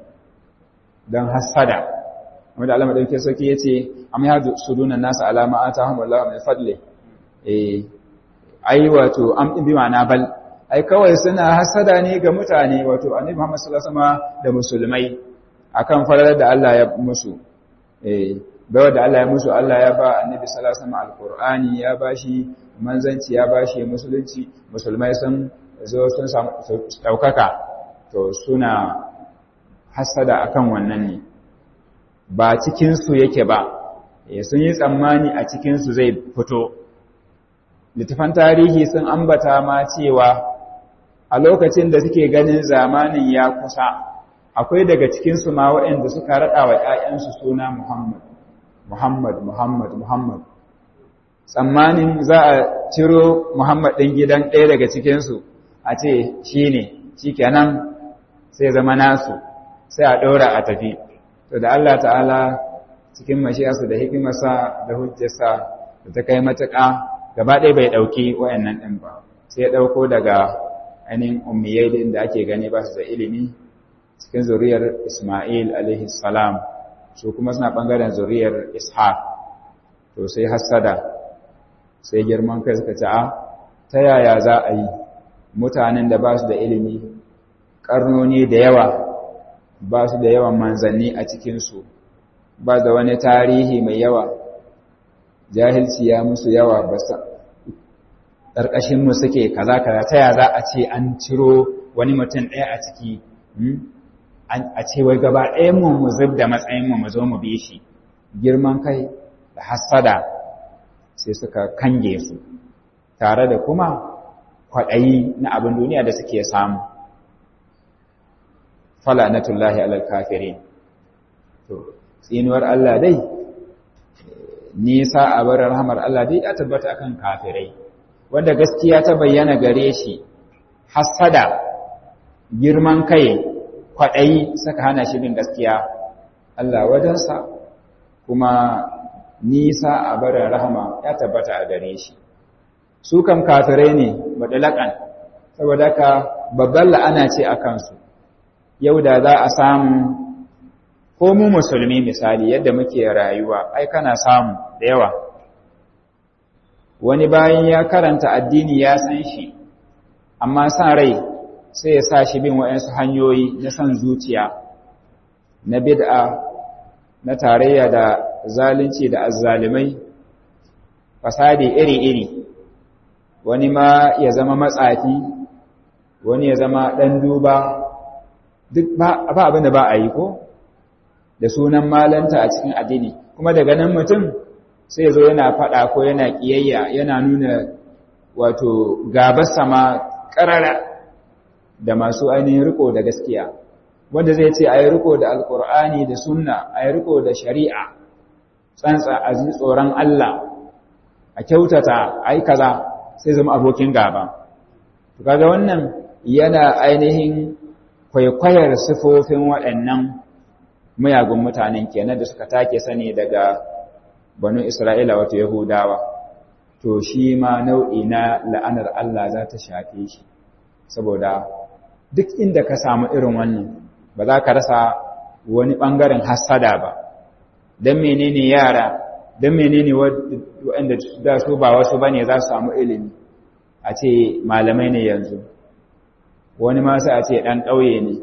[SPEAKER 1] don hassada wanda Allah madauke sauki yace am ya suduna nasu alama atahum wallahu min fadli ai wato am bi ma'ana bal ai kawai suna hassada ne ga mutane wato annabi Muhammad sallallahu alaihi wasallam da musulmai akan falalar da Allah ya musu bawa da Allah ya musu Allah ya ba annabi sallallahu alaihi wasallam alqur'ani ya bashi manzanci ya bashi musulunci musulmai sun zo sun samu daukaka to suna hasada akan wannan ne ba cikin su yake ba sun yi tsammani a cikin su zai fito littafan tarihi sun ambata ma cewa a lokacin da suke ganin zamanin ya kusa akwai daga cikin su ma waɗanda suka rada wa ƴaƴansu suna Muhammad tsammanin za a ciro Muhammad ɗin gidan ɗaya daga cikin su a ce shi ne shi kenan sai zama nasu sai a ɗora a tafi to da Allah ta'ala cikin mashiyarsa da hikimarsa da hujjarsa da ta kai matuƙa gaba ɗaya bai ɗauki wayannan ɗin ba sai ya ɗauko daga ainihin ummiyai din da ake gani ba su da ilimi cikin zuriyar Isma'il alaihi salam su kuma suna ɓangaren zuriyar Ishaq to sai hassada sai girman kai suka ce ta yaya za a yi mutanen da ba su da ilimi ƙarnoni da yawa ba su da yawan manzanni a cikinsu ba da wani tarihi mai yawa jahilci ya musu yawa ba sa ƙarƙashinmu suke kaza ta yaya za a ce an ciro wani mutum ɗaya a ciki a ce wai gaba ɗayanmu mu zub da matsayinmu mu zo mu bi shi girman kai da hassada sai suka kange su tare da kuma kwaɗayi na abin duniya da suke samu falanatullahi alal kafirin to tsinuwar Allah dai nisa a bar rahmar Allah dai ya tabbata akan kafirai wanda gaskiya ta bayyana gare shi hassada girman kai kwaɗayi saka hana shi bin gaskiya Allah wajensa kuma nisa a barin rahama ya tabbata a gare shi su kam kafirai ne badalakan saboda ka babban la'ana ce a kansu yau da za a samu ko mu musulmi misali yadda muke rayuwa ai kana samu da yawa wani bayan ya karanta addini ya san shi amma san rai sai ya sa shi bin waɗansu hanyoyi na san zuciya na bid'a na tarayya da zalunci da azzalimai fasadi iri-iri wani ma ya zama matsafi wani ya zama ɗan duba duk ba abin da ba a yi ko da sunan malanta a cikin addini kuma daga nan mutum sai ya zo yana faɗa ko yana ƙiyayya yana nuna wato gabarsa ma ƙarara da masu ainihin riko da gaskiya wanda zai ce a yi riko da alkur'ani da sunna a yi riko da shari'a tsantsa a ji tsoron Allah a kyautata a yi kaza sai zama abokin gaba to kaga wannan yana ainihin kwaikwayar sifofin waɗannan mayagun mutanen kenan da suka take sani daga banu Isra'ila wato Yahudawa to shi ma nau'i na la'anar Allah za ta shafe shi saboda duk inda ka samu irin wannan ba za ka rasa wani ɓangaren hassada ba don menene yara don menene waɗanda da su ba wasu ba ne za su samu ilimi a ce malamai ne yanzu wani masu a ce ɗan ƙauye ne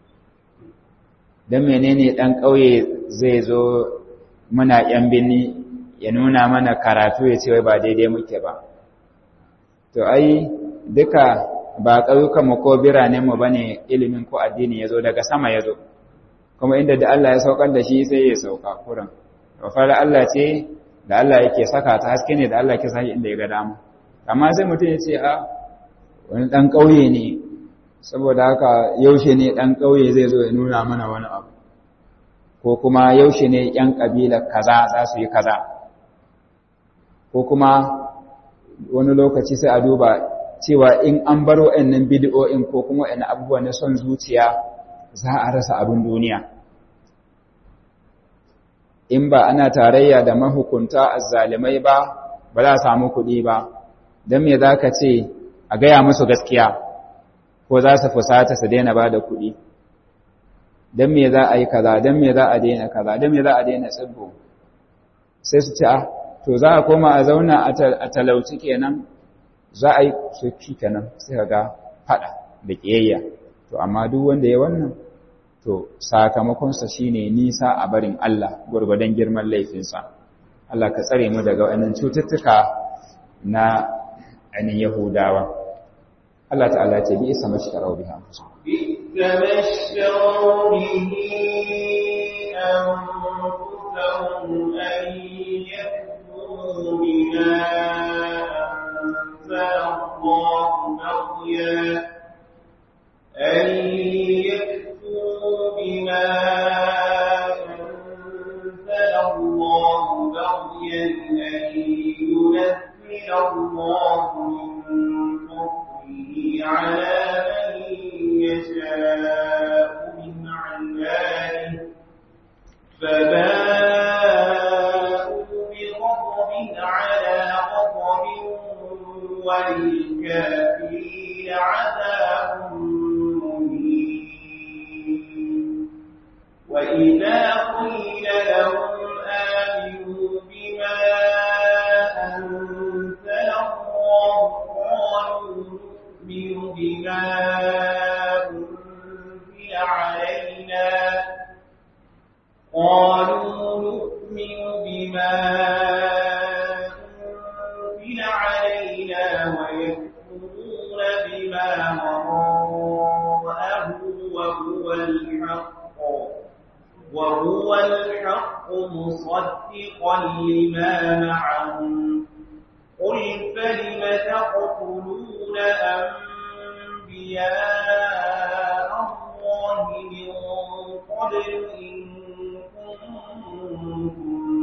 [SPEAKER 1] don menene ɗan ƙauye zai zo muna ‘yan binni ya nuna mana karatu ya ce wai ba daidai muke ba to ai duka ba ƙauyukanmu ko biranenmu ba ne ilimin ko addini ya zo daga sama ya zo kuma inda da Allah ya saukar da shi sai ya sauka kuran wafar Allah ce da Allah yake saka ta haske ne da Allah ke sashi inda ya ga dama amma sai mutum ya ce a wani ɗan ƙauye ne saboda haka yaushe ne ɗan ƙauye zai zo ya nuna mana wani abu ko kuma yaushe ne ‘yan ƙabilar kaza za su yi kaza ko kuma wani lokaci sai a duba cewa in an bar wa'annan bid'o'in ko kuma wa'annan abubuwa na son zuciya za a rasa abin duniya in ba ana tarayya da mahukunta azzalimai ba ba za a samu kuɗi ba don me za ka ce a gaya musu gaskiya ko za su fusata su daina ba da kuɗi don me za a yi kaza don me za a daina kaza don me za a daina tsibbo sai su ce to za a koma a zauna a talauci kenan za a yi soki kenan sai ka ga fada da kiyayya to amma duk wanda ya wannan to sakamakonsa shine nisa a barin Allah gurgudan girman laifinsa Allah ka tsare mu daga wannan cututtuka na ainihin Yahudawa Allah ta'ala ce bi isa mashtarau biha
[SPEAKER 2] أن يكفروا بما أنزل الله بغيا أن ينزل الله من فضله على على غضب وللكافرين عذاب مهين وإذا قيل لهم آمنوا بما أنزل الله قالوا نؤمن بما أنزل علينا ويكفرون بما وراءه وهو الحق مصدقا لما معهم قل فلم تقتلون أنبياء الله من قبل إن كنتم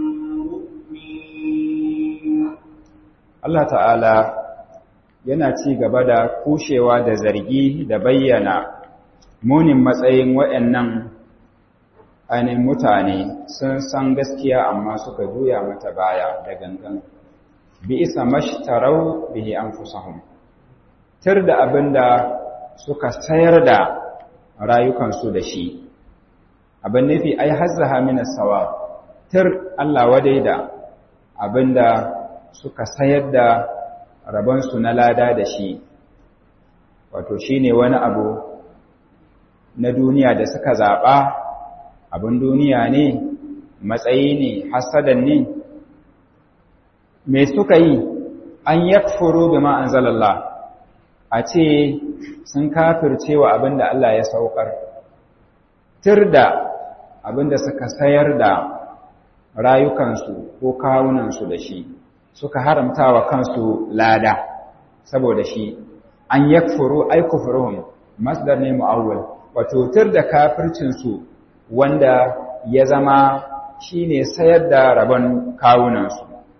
[SPEAKER 2] مؤمنين.
[SPEAKER 1] Allah ta'ala yana ci gaba da kushewa da zargi da bayyana munin matsayin waɗannan ainihin mutane sun san gaskiya amma suka juya mata baya da gangan. Bi isa mashtarau bihi anfusahum. Tir da abinda suka sayar da rayukansu da shi. Abin nufi ai hazzaha min as-sawa. Tir Allah wadai da abinda suka sayar da rabonsu na lada da shi, wato shi ne wani abu na duniya da suka zaɓa, abin duniya ne, matsayi ne, hasadan ne. Me suka yi, an yakfuru bi ma anzalallah, a ce sun kafirce wa abin da Allah ya saukar, tir da abin da suka sayar da rayukansu ko kawunansu da shi. Suka haramta wa kansu lada saboda shi an yakfuru ay kufruhum masdar ne muawwal wato tir da kafircin su wanda ya zama shine sayar da rabon kawunan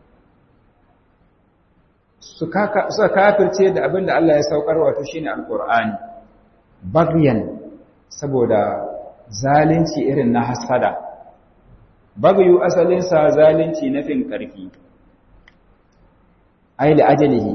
[SPEAKER 1] su suka kafirce da abinda Allah ya saukar wato shine alqur'ani bagyan saboda zalunci irin na hasada bagyu asalin sa zalunci na fin karfi ai li ajalihi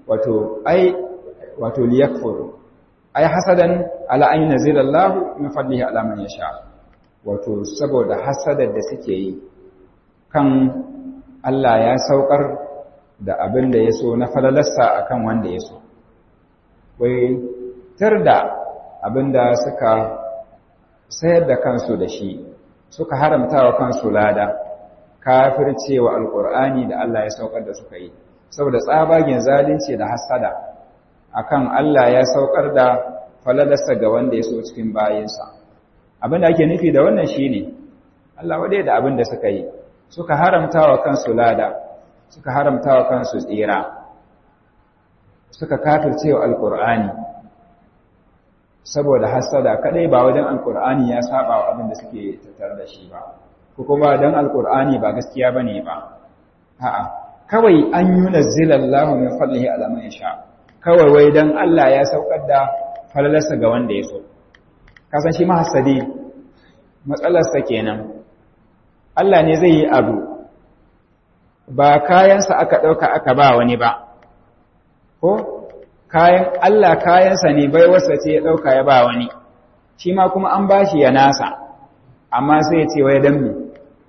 [SPEAKER 1] wato liyakfuru ai hasadan ala an yunzila Allah min fadlihi ala man yasha wato saboda hasadar da suke yi kan Allah ya saukar da abin da yaso na falalarsa akan wanda yaso wai tarda abin da suka sayar da kansu da shi suka haramta wa kansu lada kafircewa alqur'ani da Allah ya saukar da suka yi saboda tsabagen zalunci da hasada akan Allah ya saukar da falalarsa ga wanda ya so cikin bayinsa abin da ake nufi da wannan shine Allah wadai da abin da suka yi suka haramta wa kansu lada suka haramta wa kansu tsira suka kafirce wa alqur'ani saboda hasada kadai ba wajen alqur'ani ya saba wa abin da suke tattare da shi ba ko kuma dan alqur'ani ba gaskiya bane ba a'a kawai an yunazzilallahu min fadlihi ala man yasha kawai wai dan Allah ya saukar da falalarsa ga wanda ya so kasan shi mahasadi matsalarsa kenan Allah ne zai yi abu ba kayansa aka dauka aka ba wani ba ko kayan Allah kayansa ne bai wasa ce ya dauka ya ba wani shi ma kuma an bashi ya nasa amma sai ya ce wai dan me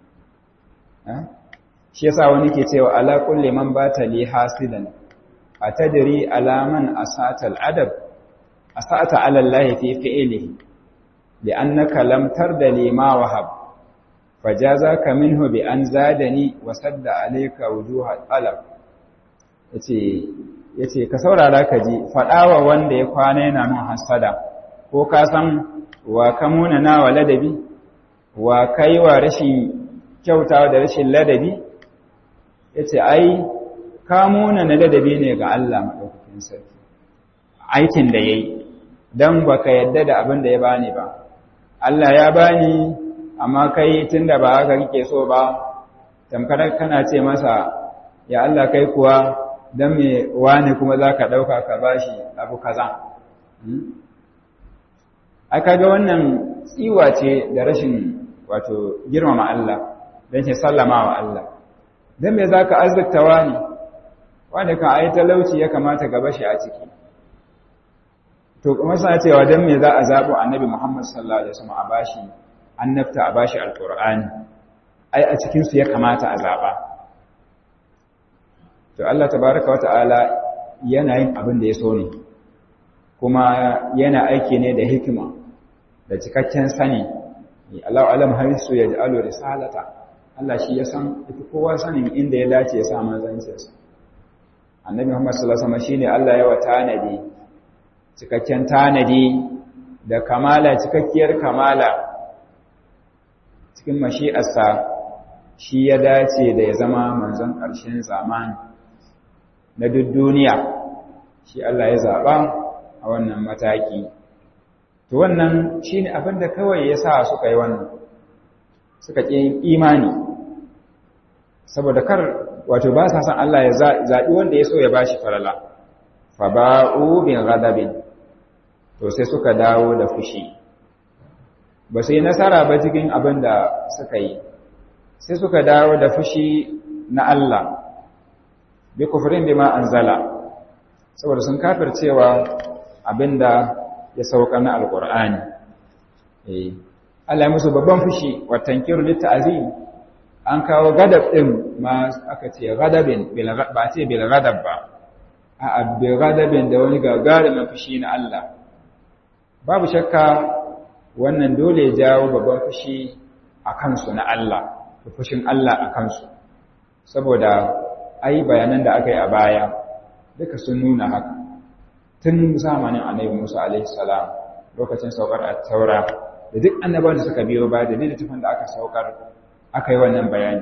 [SPEAKER 1] shi yasa wani ke cewa ala kulli man bata li hasidan atadri ala man asata al-adab asata ala Allah fi fi'lihi li'annaka lam tarda li ma wahab fajazaka minhu bi an zadani wa sadda alayka wujuha al-talab yace ka saurara ka ji fadawa wanda ya kwana yana min hasada ko ka san wa kamuna na wa ladabi wa kaiwa rashin kyautawa da rashin ladabi yace ai kamuna na ladabi ne ga Allah madaukakin sarki aikin da yayi dan baka yadda da abin da ya bani ba Allah ya bani amma kai tunda ba haka kike so ba tamkar kana ce masa ya Allah kai kuwa dan me wani kuma zaka dauka ka bashi abu kaza ai kaga wannan tsiwa ce da rashin wato girmama Allah dan ce sallama wa Allah dan me zaka azzakta wani kan ayi talauci ya kamata gaba shi a ciki to kuma suna cewa dan me za a zabo annabi Muhammad sallallahu alaihi wasallam a bashi annabta a bashi alqur'ani ai a cikin su ya kamata a zaba to Allah tabaaraka wata'ala yana yin abin da ya so ne kuma yana aiki ne da hikima da cikakken sani Allah alam haisu yaj'alu risalata Allah shi ya san kowa sanin inda ya dace ya sa manzancinsa annabi Muhammad sallallahu alaihi wasallam shine Allah ya wa tanadi cikakken tanadi da kamala cikakkiyar kamala cikin mashi'arsa shi ya dace da ya zama manzon ƙarshen zamani na duk duniya shi Allah ya zaba a wannan mataki to wannan shine abin da kawai yasa suka yi wannan suka ƙi imani saboda kar wato ba sa san Allah ya zaɓi wanda ya so ya bashi falala fa ba'u bin ghadabin to sai suka dawo da fushi ba su yi nasara ba cikin abin da suka yi sai suka dawo da fushi na Allah bi kufrin bima anzala saboda sun kafircewa abinda ya sauka na alqur'ani Allah ya musu babban fushi wa tankiru litta'zim an kawo gadab din ma aka ce gadabin ba ce bil gadab ba a bil gadabin da wani gagarumin fushi na Allah babu shakka wannan dole ya jawo babban fushi a kansu na Allah fushin Allah a kansu saboda ai bayanan da aka yi a baya duka sun nuna haka tun zamanin annabi Musa alaihi salam lokacin saukar at-taura da duk annabawan da suka biyo ba da littafin da aka saukar aka yi wannan bayani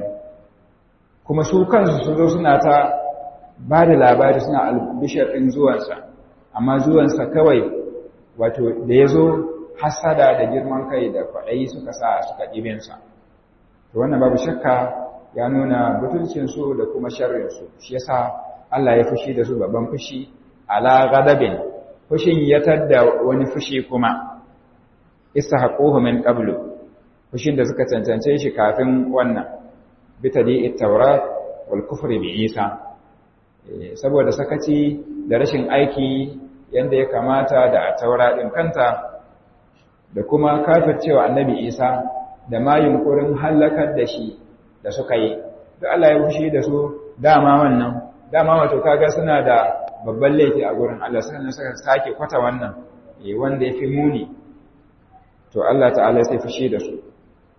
[SPEAKER 1] kuma su kansu sun zo suna ta ba da labari suna albishar ɗin zuwansa amma zuwansa kawai wato da ya zo hasada da girman kai da kwaɗayi suka sa suka ƙibinsa to wannan babu shakka ya nuna butulcinsu da kuma sharrinsu shi yasa Allah ya fushi da su babban fushi ala ghadabin fushin ya tadda wani fushi kuma istahaqquhu min qablu fushin da suka cancance shi kafin wannan bitadi at-taurat wal kufri bi Isa saboda sakaci da rashin aiki yanda ya kamata da at-taura din kanta da kuma kafircewa annabi Isa da ma yunkurin halakar da shi da suka yi da Allah ya fushi da su dama wato kaga suna da babban laifi a gurin Allah sannan suka sake kwata wannan wanda yafi muni to Allah ta'ala sai fushi da su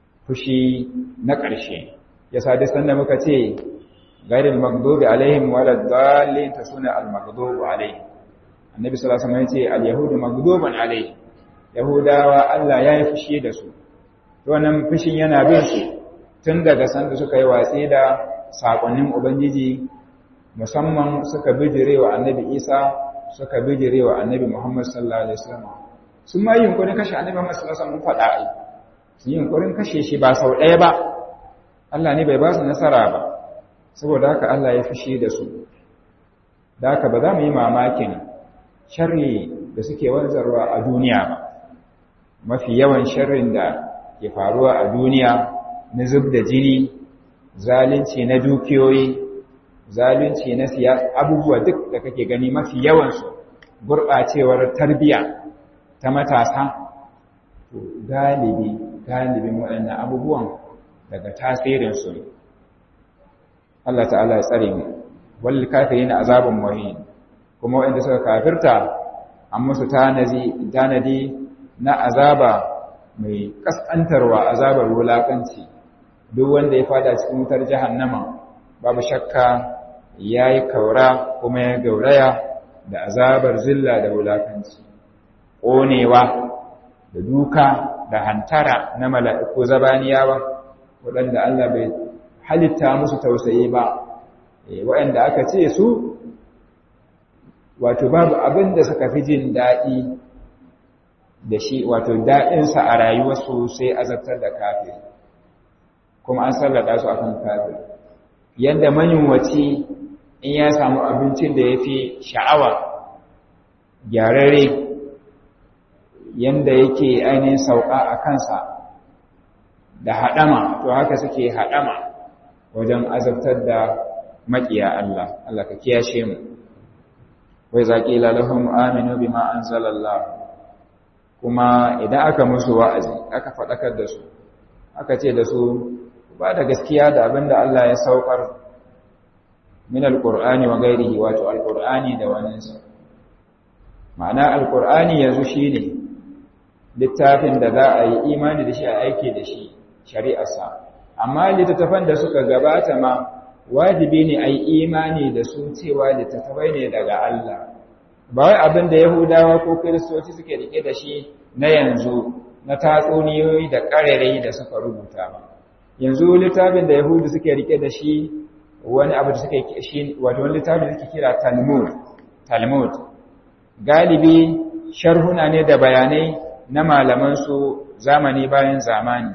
[SPEAKER 1] fushi na ƙarshe yasa duk sanda muka ce ghairil maghdubi alaihim waladdallin tasuna al-maghdubu alaihim annabi sallallahu alaihi wasallam ya ce al-yahudu maghdubun alaihim yahudawa Allah ya yi fushi da su to wannan fushin yana bin su tun daga sanda suka yi watsi da sakonnin ubangiji musamman suka bijirewa annabi Isa suka bijirewa annabi Muhammad sallallahu alaihi wasallam sun ma yin yunkurin kashe annabi Muhammad sallallahu alaihi wasallam faɗa ai sun yi yunkurin kashe shi ba sau ɗaya ba Allah ne bai ba su nasara ba saboda haka Allah ya fushi da su da haka ba za mu yi mamakin sharri da suke wanzarwa a duniya ba mafi yawan sharrin da ke faruwa a duniya na zub da jini zalunci na dukiyoyi zalunci na siyasa abubuwa duk da kake gani mafi yawansu gurɓacewar tarbiyya ta matasa to galibin waɗannan abubuwan daga tasirinsu ne Allah ta'ala ya tsare mu wal kafirin azabun muhin kuma waɗanda suka kafirta an musu tanadi na azaba mai kaskantarwa azabar wulakanci duk wanda ya fada cikin wutar jahannama babu shakka yayi kaura kuma ya gauraya da azabar zilla da wulakanci ƙonewa da duka da hantara na mala'iku zabaniyawa waɗanda Allah bai halitta musu tausayi ba waɗanda aka ce su wato babu abin da suka fi jin daɗi da shi wato daɗinsa a rayuwarsu sai azabtar da kafiri kuma an sallada su akan kafiri yadda manyunwaci in ya samu abincin da ya fi sha'awa gyararre yadda yake ainihin sauka a kansa da haɗama to haka suke haɗama wajen azabtar da maƙiya Allah Allah ka kiyashe mu wai zaqila lahum aminu bima anzalallah kuma idan aka musu wa'azi aka fadakar da su aka ce da su ba da gaskiya da abinda Allah ya saukar min alqur'ani wa ghairihi wato alqur'ani da waninsa ma'ana alqur'ani yanzu shine littafin da za a yi imani da shi a aiki da shi shari'arsa amma littattafan da suka gabata ma wajibi ne a yi imani da su cewa littattafai ne daga Allah ba wai abin da Yahudawa ko Kiristoci suke rike da shi na yanzu na tatsuniyoyi da ƙarairayi da suka rubuta ba yanzu littafin da Yahudu suke rike da shi wani abu da suke shi wato wani littafin da suke kira Talmud galibi sharhuna ne da bayanai na malaman su zamani bayan zamani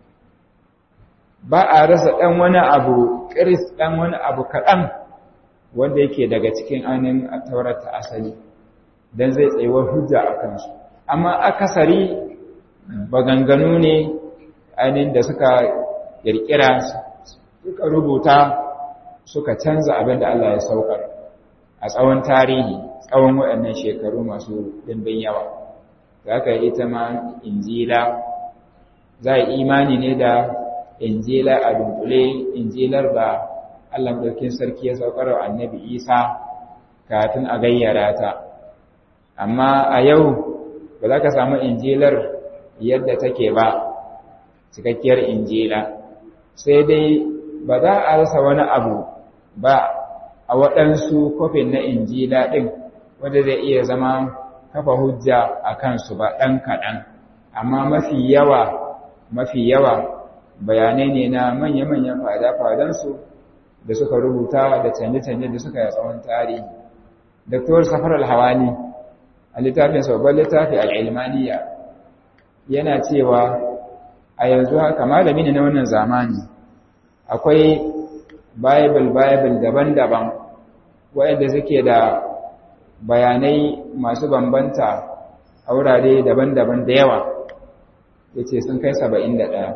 [SPEAKER 1] ba a rasa ɗan wani abu ƙiris ɗan wani abu kaɗan wanda yake daga cikin ainihin taurar ta asali don zai tsayuwar hujja a kansu amma akasari baganganu ne ainihin da suka ƙirƙira suka rubuta suka canza abin da Allah ya saukar a tsawon tarihi tsawon waɗannan shekaru masu ɗimbin yawa za ka yi ita ma injila za a imani ne da injila a dunkule injilar da Allah ɗaukin sarki ya saukar wa annabi Isa kafin a gayyara ta amma a yau ba za ka samu injilar yadda take ba cikakkiyar injila sai dai ba za a rasa wani abu ba a waɗansu kofin na injila ɗin wanda zai iya zama kafa hujja a kansu ba ɗan kaɗan amma mafi yawa bayanai ne na manya-manyan fada-fadansu da suka rubuta da canje-canje da suka yi tsawon tarihi. Dr. Safar al-Hawali a littafin sabon littafi al'ilmaniya yana cewa a yanzu haka malami ne na wannan zamani akwai Bible daban-daban waɗanda suke da bayanai masu bambanta a wurare daban-daban da yawa ya ce sun kai 71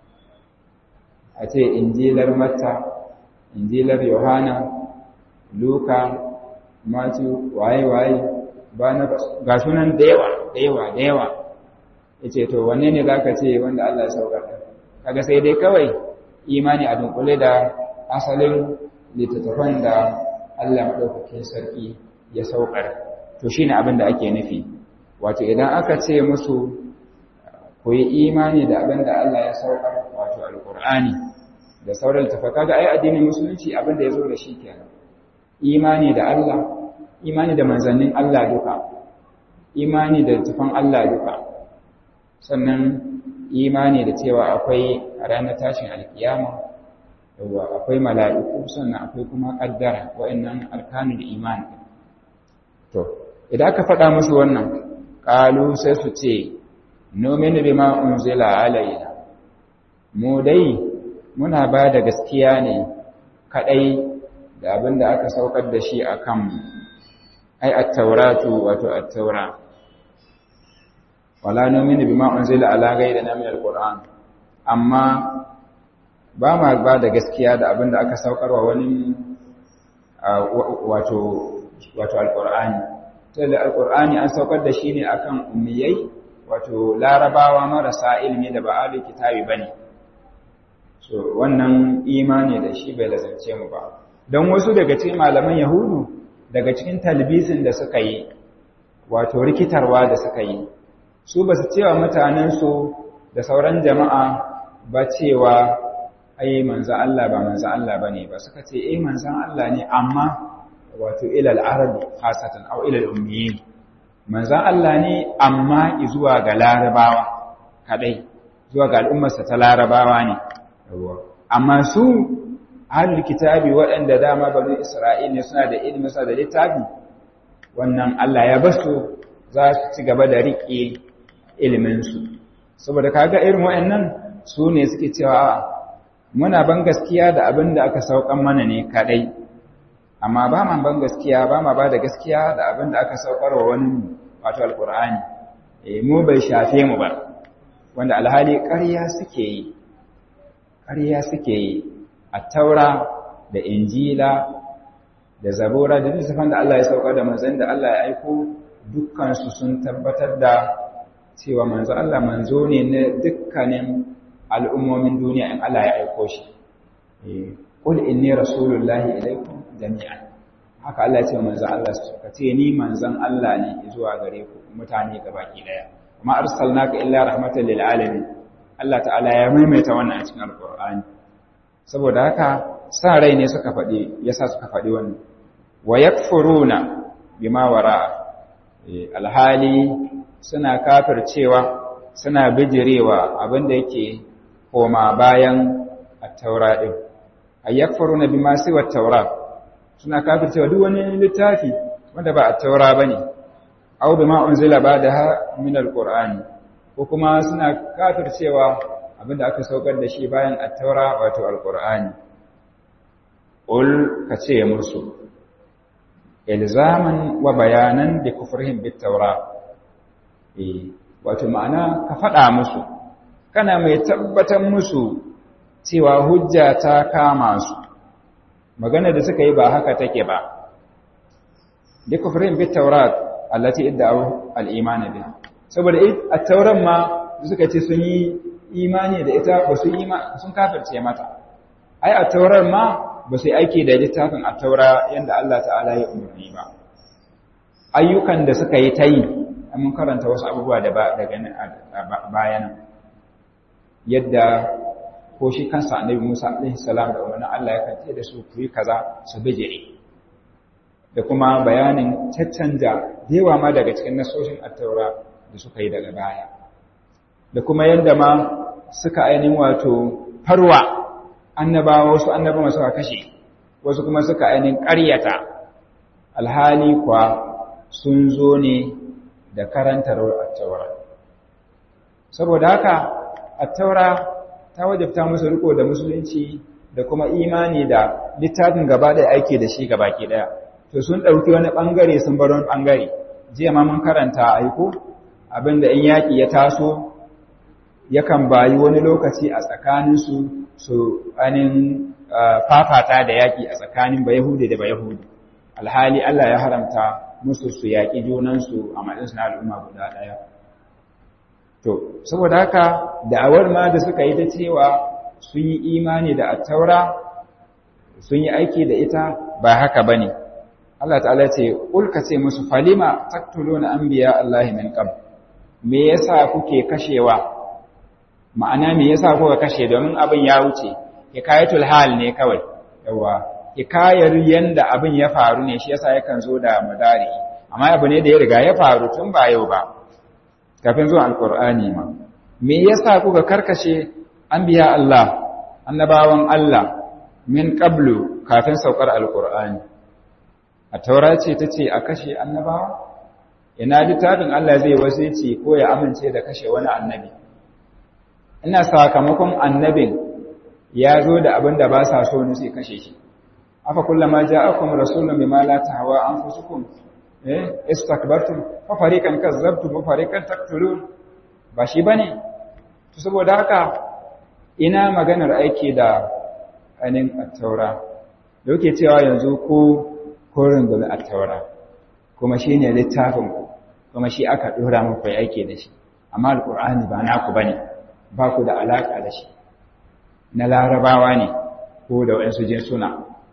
[SPEAKER 1] a ce injilar Matta, injilar Yohana, Luka, Matthew, waye-waye, ga sunan da yawa. Ya ce, to, wanne ne za ka ce wanda Allah ya saukar? Kaga sai dai kawai imani a dunkule da asalin littattafan da Allah maɗaukakin sarki ya saukar. To, shi ne abin da ake nufi. Wato, idan aka ce musu ku yi imani da abin da Allah ya saukar, wato Alƙur'ani da sauran littattafai, kaga ai addinin musulunci abin da ya zo da shi kenan. Imani da Allah, imani da manzannin Allah duka, imani da littattafan Allah duka, sannan imani da cewa akwai a ranar tashin alkiyama, akwai mala'iku, sannan akwai kuma ƙaddara, wa'annan arkanul imani. To, idan aka faɗa musu wannan, ƙalu sai su ce, nominu bima unzila alaina, mu dai muna ba da gaskiya ne kaɗai da abin da aka saukar da shi a kanmu, ai, attauratu wato attaura. Wala nominu bima unzila ala gairina min alquran amma ba ma ba da gaskiya da abin da aka saukarwa wani wato alqur'ani sai da alqur'ani an saukar da shi ne akan ummiyai wato larabawa marasa ilimi da ba ahli kitabi bane so wannan imani da shi bai lazance mu ba dan wasu daga cikin malaman yahudu daga cikin talbisin da suka yi wato rikitarwa da suka yi su ba su cewa mutanensu da sauran jama'a ba cewa ai manzan Allah ba manzan Allah ba ne ba suka ce manzan Allah ne amma wato ilal arabi khasatan au ilal ummiyin manzan Allah ne amma zuwa ga larabawa kadai zuwa ga al'ummarsa ta larabawa ne amma su ahlul kitabi waɗanda dama banu Isra'il ne suna da ilimi suna da littafi wannan Allah ya basu za su ci gaba da riƙe iliminsu saboda kaga irin waɗannan su ne suke cewa muna ban gaskiya da abin da aka saukan mana ne kadai amma ba ma ban gaskiya ba ma ba da gaskiya da abin da aka saukar wa wani wato alqur'ani mu bai shafe mu ba wanda alhali ƙarya suke yi at-taura da injila da zabura da littafan da Allah ya sauka da manzon da Allah ya aiko dukkan su sun tabbatar da cewa manzo Allah manzo ne na dukkanin al'ummomin duniya in Allah ya aiko shi qul inni rasulullahi ilaikum jami'an haka Allah ya ce manzo Allah ka ce ni manzon Allah ne zuwa gare ku mutane gabaki daya kuma arsalnaka illa rahmatan lil alamin Allah ta'ala ya maimaita wannan a cikin alqur'ani saboda haka sa rai ne suka faɗi yasa suka faɗi wannan wa yakfuruna bima wara'a alhali suna kafircewa suna bijirewa abinda yake koma bayan at-taura din ayyakfuruna bima siwa at-taura suna kafircewa duk wani littafi wanda ba at-taura bane aw bima unzila ba'daha min al-qur'ani ko kuma suna kafircewa abinda aka saukar da shi bayan at-taura wato al-qur'ani ul kace musu ilzaman wa bayanan bi kufrihim bit-taura wato ma'ana ka faɗa musu kana mai tabbatar musu cewa hujja ta kama su magana da suka yi ba haka take ba bi kufrihim bit-taurat allati idda'u al-iman biha saboda at-tauran ma suka ce sun yi imani da ita ba su sun kafirce mata ai at-taurar ma ba su yi aiki da littafin at-taura yanda Allah ta'ala ya umarni ba ayyukan da suka yi ta yi mun karanta wasu abubuwa da daga bayanan yadda ko shi kansa annabi Musa alaihi salam da wannan Allah ya kace da su ku yi kaza su bijire da kuma bayanin caccanja dewa ma daga cikin nasoshin at-taura da suka yi daga baya da kuma yadda ma suka ainihin wato farwa annabawa wasu annabawa suka kashe wasu kuma suka ainihin ƙaryata alhali kwa sun zo ne da karantar at-taura saboda haka at-taura ta wajabta musu riko da musulunci da kuma imani da littafin gaba da aiki da shi gabaki daya to sun dauki wani bangare sun bar wani bangare jiya ma mun karanta aiko abinda in yaki ya taso yakan bayi wani lokaci a tsakanin su anin fafata da yaki a tsakanin bayahudi da bayahudi alhali Allah ya haramta musu su yaki junansu a madadin na al'umma guda daya to saboda haka da'awar ma da suka yi ta cewa sun yi imani da at-taura sun yi aiki da ita ba haka bane Allah ta'ala ce kul ka ce musu falima taqtuluna anbiya Allah min qabl me yasa kuke kashewa ma'ana me yasa kuka kashe domin abin ya wuce hikayatul hal ne kawai yawa hikayar yanda abin ya faru ne shi yasa yakan zo da madari amma abu ne da ya riga ya faru tun ba yau ba kafin zuwa alkur'ani ma me yasa kuka karkashe anbiya Allah annabawan Allah min qablu kafin saukar alkur'ani a taura ce tace a kashe annabawa ina littafin Allah zai wasici ko ya amince da kashe wani annabi ina sakamakon annabin ya zo da abin da ba sa so ne sai kashe shi afa kullama ja'akum rasulun bima la tahwa anfusukum istakbartum fa fariqan kazzabtum wa fariqan taqtulun ba shi bane to saboda haka ina maganar aiki da anin at-taura yake cewa yanzu ko rungume at-taura kuma shine littafin ku kuma shi aka dora muku aiki da shi amma alqur'ani ba naku bane ba ku da alaka da shi na larabawa ne ko da wayansu jinsuna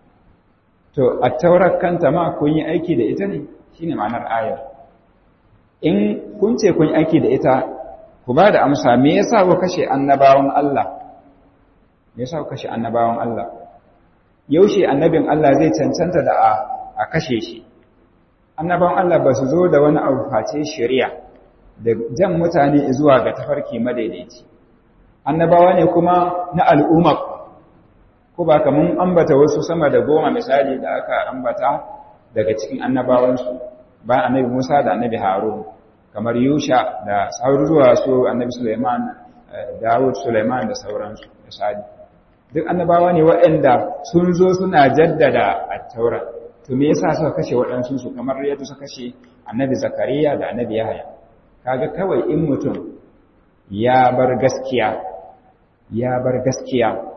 [SPEAKER 1] to at-taurar kanta ma kun yi aiki da ita ne shine ma'anar ayar in kun ce kun aiki da ita ku ba da amsa me yasa ku kashe annabawan Allah me yasa ku kashe annabawan Allah yaushe annabin Allah zai cancanta da a kashe shi annabawan Allah ba su zo da wani abu face shari'a da jan mutane zuwa ga tafarki madaidaici annabawa ne kuma na al'umma ko ba kaman ambata wasu sama da 10 misali da aka ambata daga cikin annabawansu bayan annabi Musa da annabi Harun kamar Yusha da sauran zuwa su annabi Sulaiman Dawud Sulaiman da sauransu misali duk annabawa ne waɗanda sun zo suna jaddada at-Taura to me yasa suka kashe waɗansu su kamar yadda suka kashe annabi Zakariya da annabi Yahaya kaga kawai in mutum ya bar gaskiya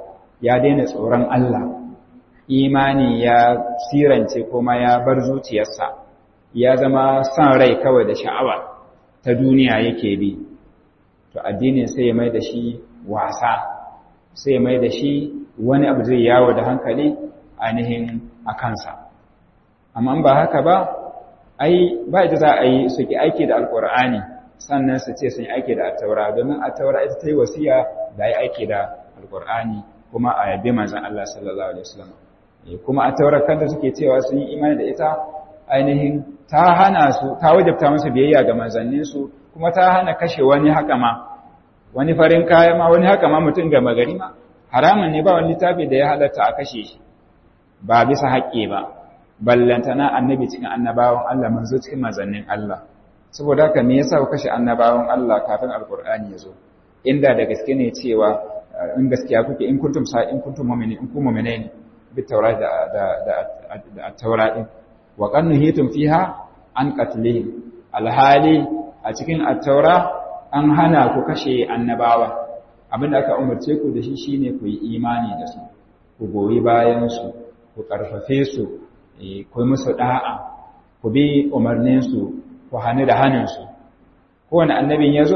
[SPEAKER 1] ya daina tsoron Allah, imani ya sirance kuma ya bar zuciyarsa, ya zama son rai kawai da sha'awa ta duniya yake bi, to addinin sai ya mai da shi wasa, sai ya mai da shi wani abu zai yawo da hankali ainihin a kansa. Amma ba haka ba, ai ba da za a yi su ki aiki da alkur'ani sannan su ce sun yi aiki da attaura, domin attaura ita ta yi wasiya da yi aiki da alkur'ani kuma a yabi manzon Allah sallallahu alaihi wasallam. Kuma attaura kanta suke cewa sun yi imani da ita, ainihin ta hana su, ta wajabta musu biyayya ga manzannin su, kuma ta hana kashe wani haka ma, wani farin kaya ma, wani haka ma mutum ga magari ma haramun ne, ba wani littafi da ya halatta a kashe shi ba bisa haƙƙi ba, ballantana annabi cikin annabawan Allah, manzo cikin manzannin Allah. Saboda haka me yasa ku kashe annabawan Allah kafin alqur'ani ya zo? Inda da gaske ne cewa in gaskiya kuke, in kuntum mu'minin, in kun mu'minai ne bi tawrat da at-taurat din, wa qannuhitum fiha an qatlihim, alhali a cikin at-taura an hana ku kashe annabawa. Abinda aka umarce ku da shi shine ku yi imani da su, ku goyi bayan su, ku karfafe su, ku yi musu da'a, ku bi umarninsu, ku hannu da hannunsu. Kowane annabin ya zo,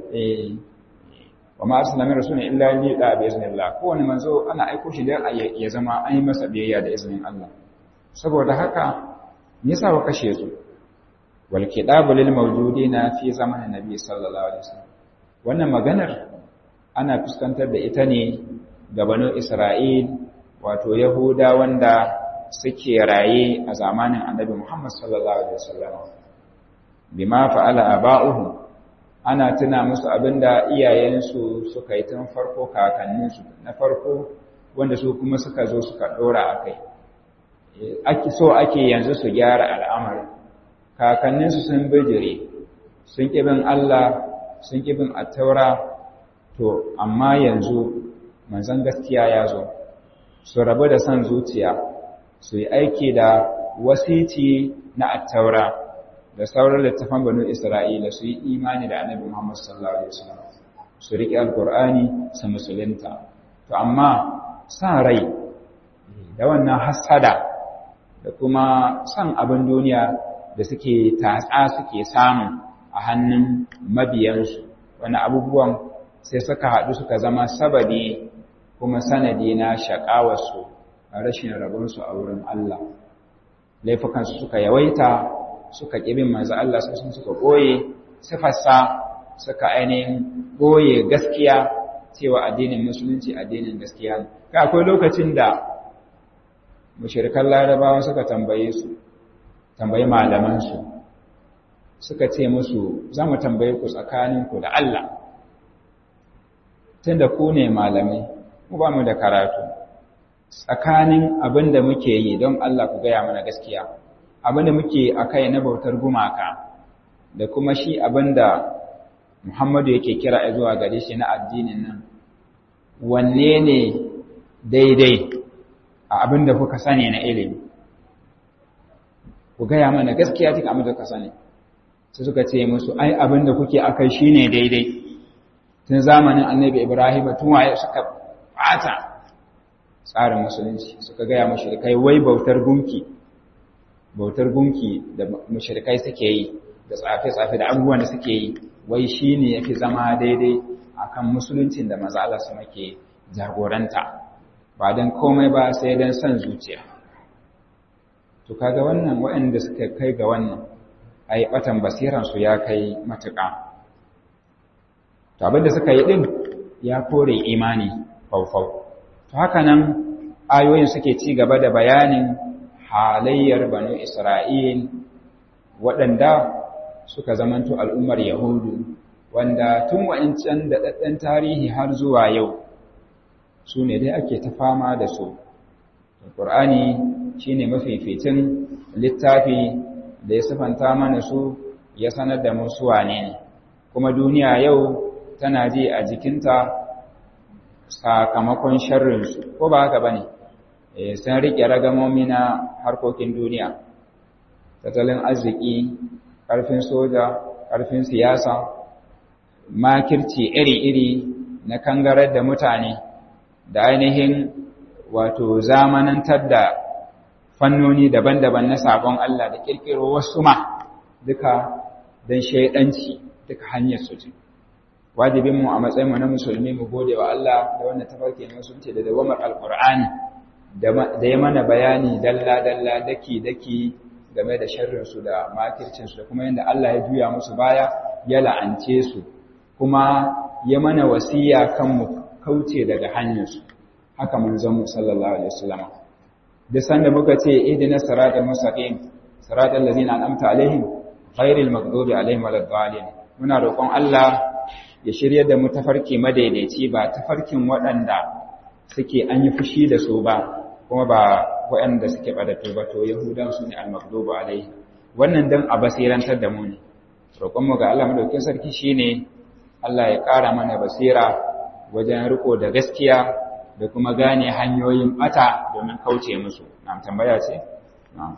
[SPEAKER 1] wa ma'arsu namin rasu ne illa yi da bai izinin Allah. Kowane manzo ana aiko shi da ya zama an yi masa biyayya da izinin Allah. Saboda haka, nisa wa kashe su, walke ɗabulil maujudi na fi zamanin Nabi sallallahu Alaihi wasallam. Wannan maganar ana fuskantar da ita ne ga banu Isra'il, wato Yahuda wanda suke raye a zamanin Annabi Muhammad sallallahu alaihi wasallam. Bima fa'ala aba'uhum, ana tuna musu abinda iyayensu suka yi tun farko, kakanninsu na farko wanda su kuma suka zo suka dora akai. Ake yanzu su gyara al'amari. Kakanninsu sun bijire, sun kibin Allah, sun kibin at-taura, to amma yanzu manzon gaskiya ya zo. Su rabu da san zuciya, su yi aiki da wasici na attaura da sauran littafan banu Isra'ila, su yi imani da annabi Muhammad sallallahu alaihi wasallam, su riƙe alƙur'ani, su musulunta. To amma san rai da wannan hasada da kuma san abin duniya da suke tatsa suke samu a hannun mabiyansu, wani abubuwan sai suka haɗu suka zama sababi kuma sanadi na shaƙawarsu a rashin rabonsu a wurin Allah. Laifukansu suka yawaita, suka ƙibin manzo Allah sun suka ɓoye sifarsa, suka ainihin ɓoye gaskiya cewa addinin musulunci addinin gaskiya ne. Ka akwai lokacin da mushrikan larabawa suka tambayi malamansu, suka ce musu, za mu tambaye ku tsakaninku da Allah, tunda ku ne malamai, mu ba mu da karatu, tsakanin abin da muke yi don Allah ku gaya mana gaskiya, abin da muke a kai na bautar gumaka, da kuma shi abin da Muhammadu yake kira zuwa gare shi na addinin nan, wanne ne daidai a abin da kuka sani na ilimi? Ku gaya mana gaskiya cikin abin da kuka sani. Sai suka ce musu, ai abin da kuke a kai shi ne daidai. Tun zamanin annabi Ibrahim, tun waye suka ɓata tsarin musulunci, suka gaya mushrikai wai bautar gunki da mushrikai suke yi, da tsafe-tsafe da abubuwan da suke yi, wai shi ne ya fi zama daidai akan musuluncin da maza Allah su make jagoranta, ba don komai ba sai don son zuciya. To kaga wannan waɗanda suka kai ga wannan, ai batan basiransu ya kai matuƙa. To abinda suka yi ɗin ya kore imani faufau. To haka nan ayoyin suke ci gaba da bayanin halayyar banu Isra'il waɗanda suka zamanto al'ummar Yahudu, wanda tun wa'incan da ɗaɗɗen tarihi har zuwa yau su ne dai ake ta fama da su. Ƙur'ani shi ne mafificin littafi da ya sifanta mana su, ya sanar da mu su wane ne, kuma duniya yau tana ji a jikinta sakamakon sharrinsu, ko ba haka ba ne? Sun riƙe ragamomi na harkokin duniya, tattalin arziki, ƙarfin soja, ƙarfin siyasa, makirci iri-iri na kangarar da mutane, da ainihin wato zamanantar da fannoni daban-daban na sabon Allah da kirkiro wasu ma duka don shaidanci duka hanyar su ce. Wajibinmu a matsayinmu na musulmi mu gode wa Allah da wannan tafarki na musulunci da dawamar alkur'ani da ya mana bayani dalla-dalla daki-daki game da sharrinsu da makircinsu da kuma yadda Allah ya juya musu baya ya la'ance su kuma ya mana wasiya kan mu kauce daga hanyarsu haka manzon mu sallallahu alaihi wasallam da sanda muka ce ihdinas siratal mustaqim siratal ladzina an'amta alaihim ghairil maghdubi alaihim waladdallin muna roƙon Allah ya shirye da mu tafarki madaidaici ba tafarkin waɗanda suke an yi fushi da su ba kuma ba waɗanda suke ɓadato ba to yahudan su ne al-maghdubu alaihi wannan dan a basirantar da mu ne roƙonmu ga Allah madaukakin sarki shine Allah ya ƙara mana basira wajen riko da gaskiya da kuma gane hanyoyin bata domin kauce musu na tambaya ce na'am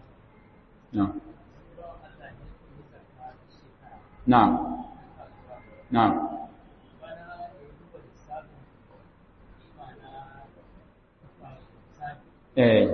[SPEAKER 1] na'am na'am eh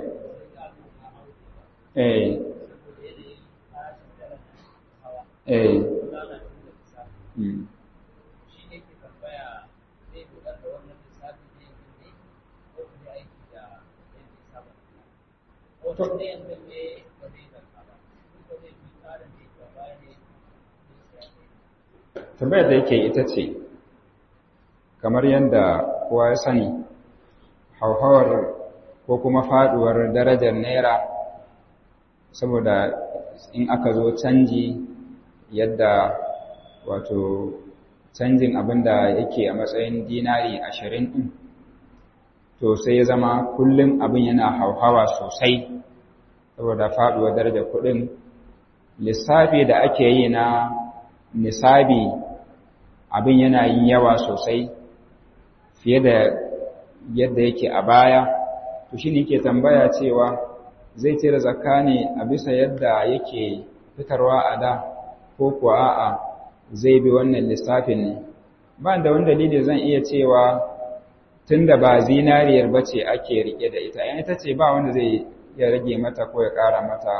[SPEAKER 1] tambayar da yake ita ce kamar yadda kowa ya sani hauhawar ko kuma faduwar darajar naira saboda in aka zo canji yadda wato canjin abinda yake a matsayin dinari 20 din to sai ya zama kullum abin yana hauhawa sosai saboda faduwar darajar kudin lissafi da ake yi na nisabi abin yana yin yawa sosai fiye da yadda yake a baya to shi ne ke tambaya cewa zai cire zakka ne a bisa yadda yake fitarwa a da ko kuwa a'a zai bi wannan lissafin ne ba da wani dalili zan iya cewa tunda ba zinariyar bace ake rike da ita yan ita ce ba wanda zai ya rage mata ko ya kara mata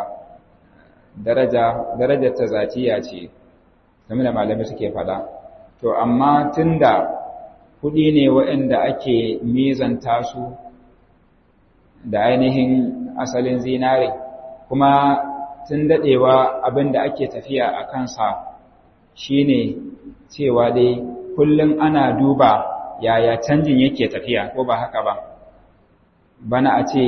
[SPEAKER 1] darajar ta zatiya ce kamar da malamai suke fada to amma tunda kudi ne waɗanda ake mizanta su da ainihin asalin zinare kuma tun dadewa abinda ake tafiya a kansa shine cewa dai kullum ana duba yaya canjin yake tafiya ko ba haka ba bana a ce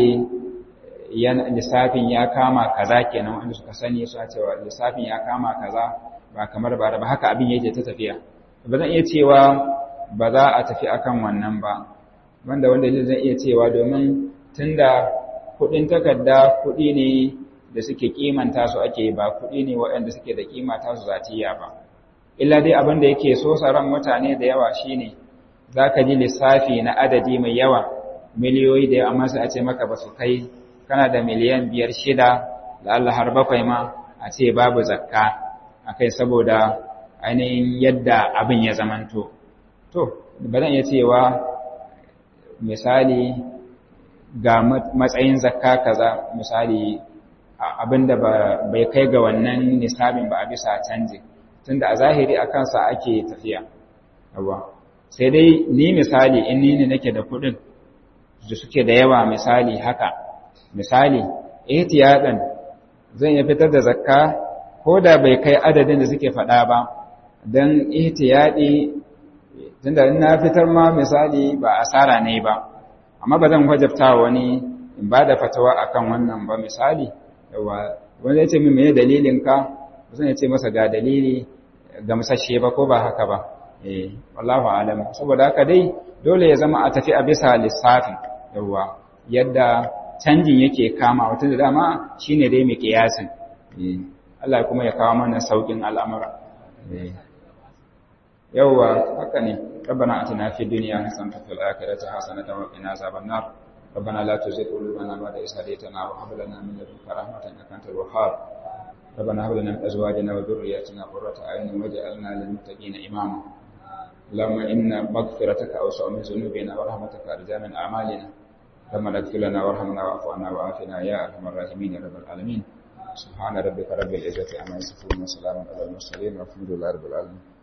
[SPEAKER 1] lissafin ya kama kaza kenan wanda suka sani su a cewa lissafin ya kama kaza ba kamar ba haka abin yake ta tafiya ba zan iya cewa ba za a tafi akan wannan ba wanda zan iya cewa domin tunda kudin takarda kudi ne da suke kimanta su ake ba kudi ne waɗanda suke da kimata su zatiya ba illa dai abin da yake so saran mutane da yawa shine zaka ji lissafi na adadi mai yawa miliyoyi da amma sai a ce maka ba su kai kana da miliyan 5 6 da Allah har 7 ma a ce babu zakka akai saboda ainihin yadda abin ya zamanto to ba zan iya cewa misali ga matsayin zakka kaza misali abinda bai kai ga wannan nisabin ba a bisa canji tunda a zahiri a kansa ake tafiya yawa sai dai ni misali in ni ne nake da kudin da suke da yawa misali haka misali ihtiyadan zan iya fitar da zakka ko da bai kai adadin da suke faɗa ba dan ihtiyadi tunda in na fitar ma misali ba asara ne ba amma ba zan wajabta wani in ba da fatawa akan wannan ba misali yawa wanda ya ce min meye dalilin ka zan ya ce masa ga dalili gamsashe ba ko ba haka ba wallahu alam saboda haka dai dole ya zama a tafi a bisa lissafin yawa yadda canjin yake kama wata da dama shine dai mai kiyasin Allah kuma ya kawo mana saukin al'amura yawa haka ne ربنا آتنا في الدنيا حسنة وفي الآخرة حسنة وقنا عذاب النار ربنا لا تزغ قلوبنا بعد إذ هديتنا وهب لنا من لدنك رحمة إنك أنت الوهاب ربنا هب لنا من أزواجنا وذرياتنا قرة أعين واجعلنا للمتقين إماما اللهم إن مغفرتك أوسع من ذنوبنا ورحمتك أرجى من أعمالنا. ربنا اغفر لنا وارحمنا واعف عنا وعافنا يا أرحم الراحمين يا رب العالمين. سبحان ربك رب العزة عما يصفون وسلام على المرسلين والحمد لله رب العالمين.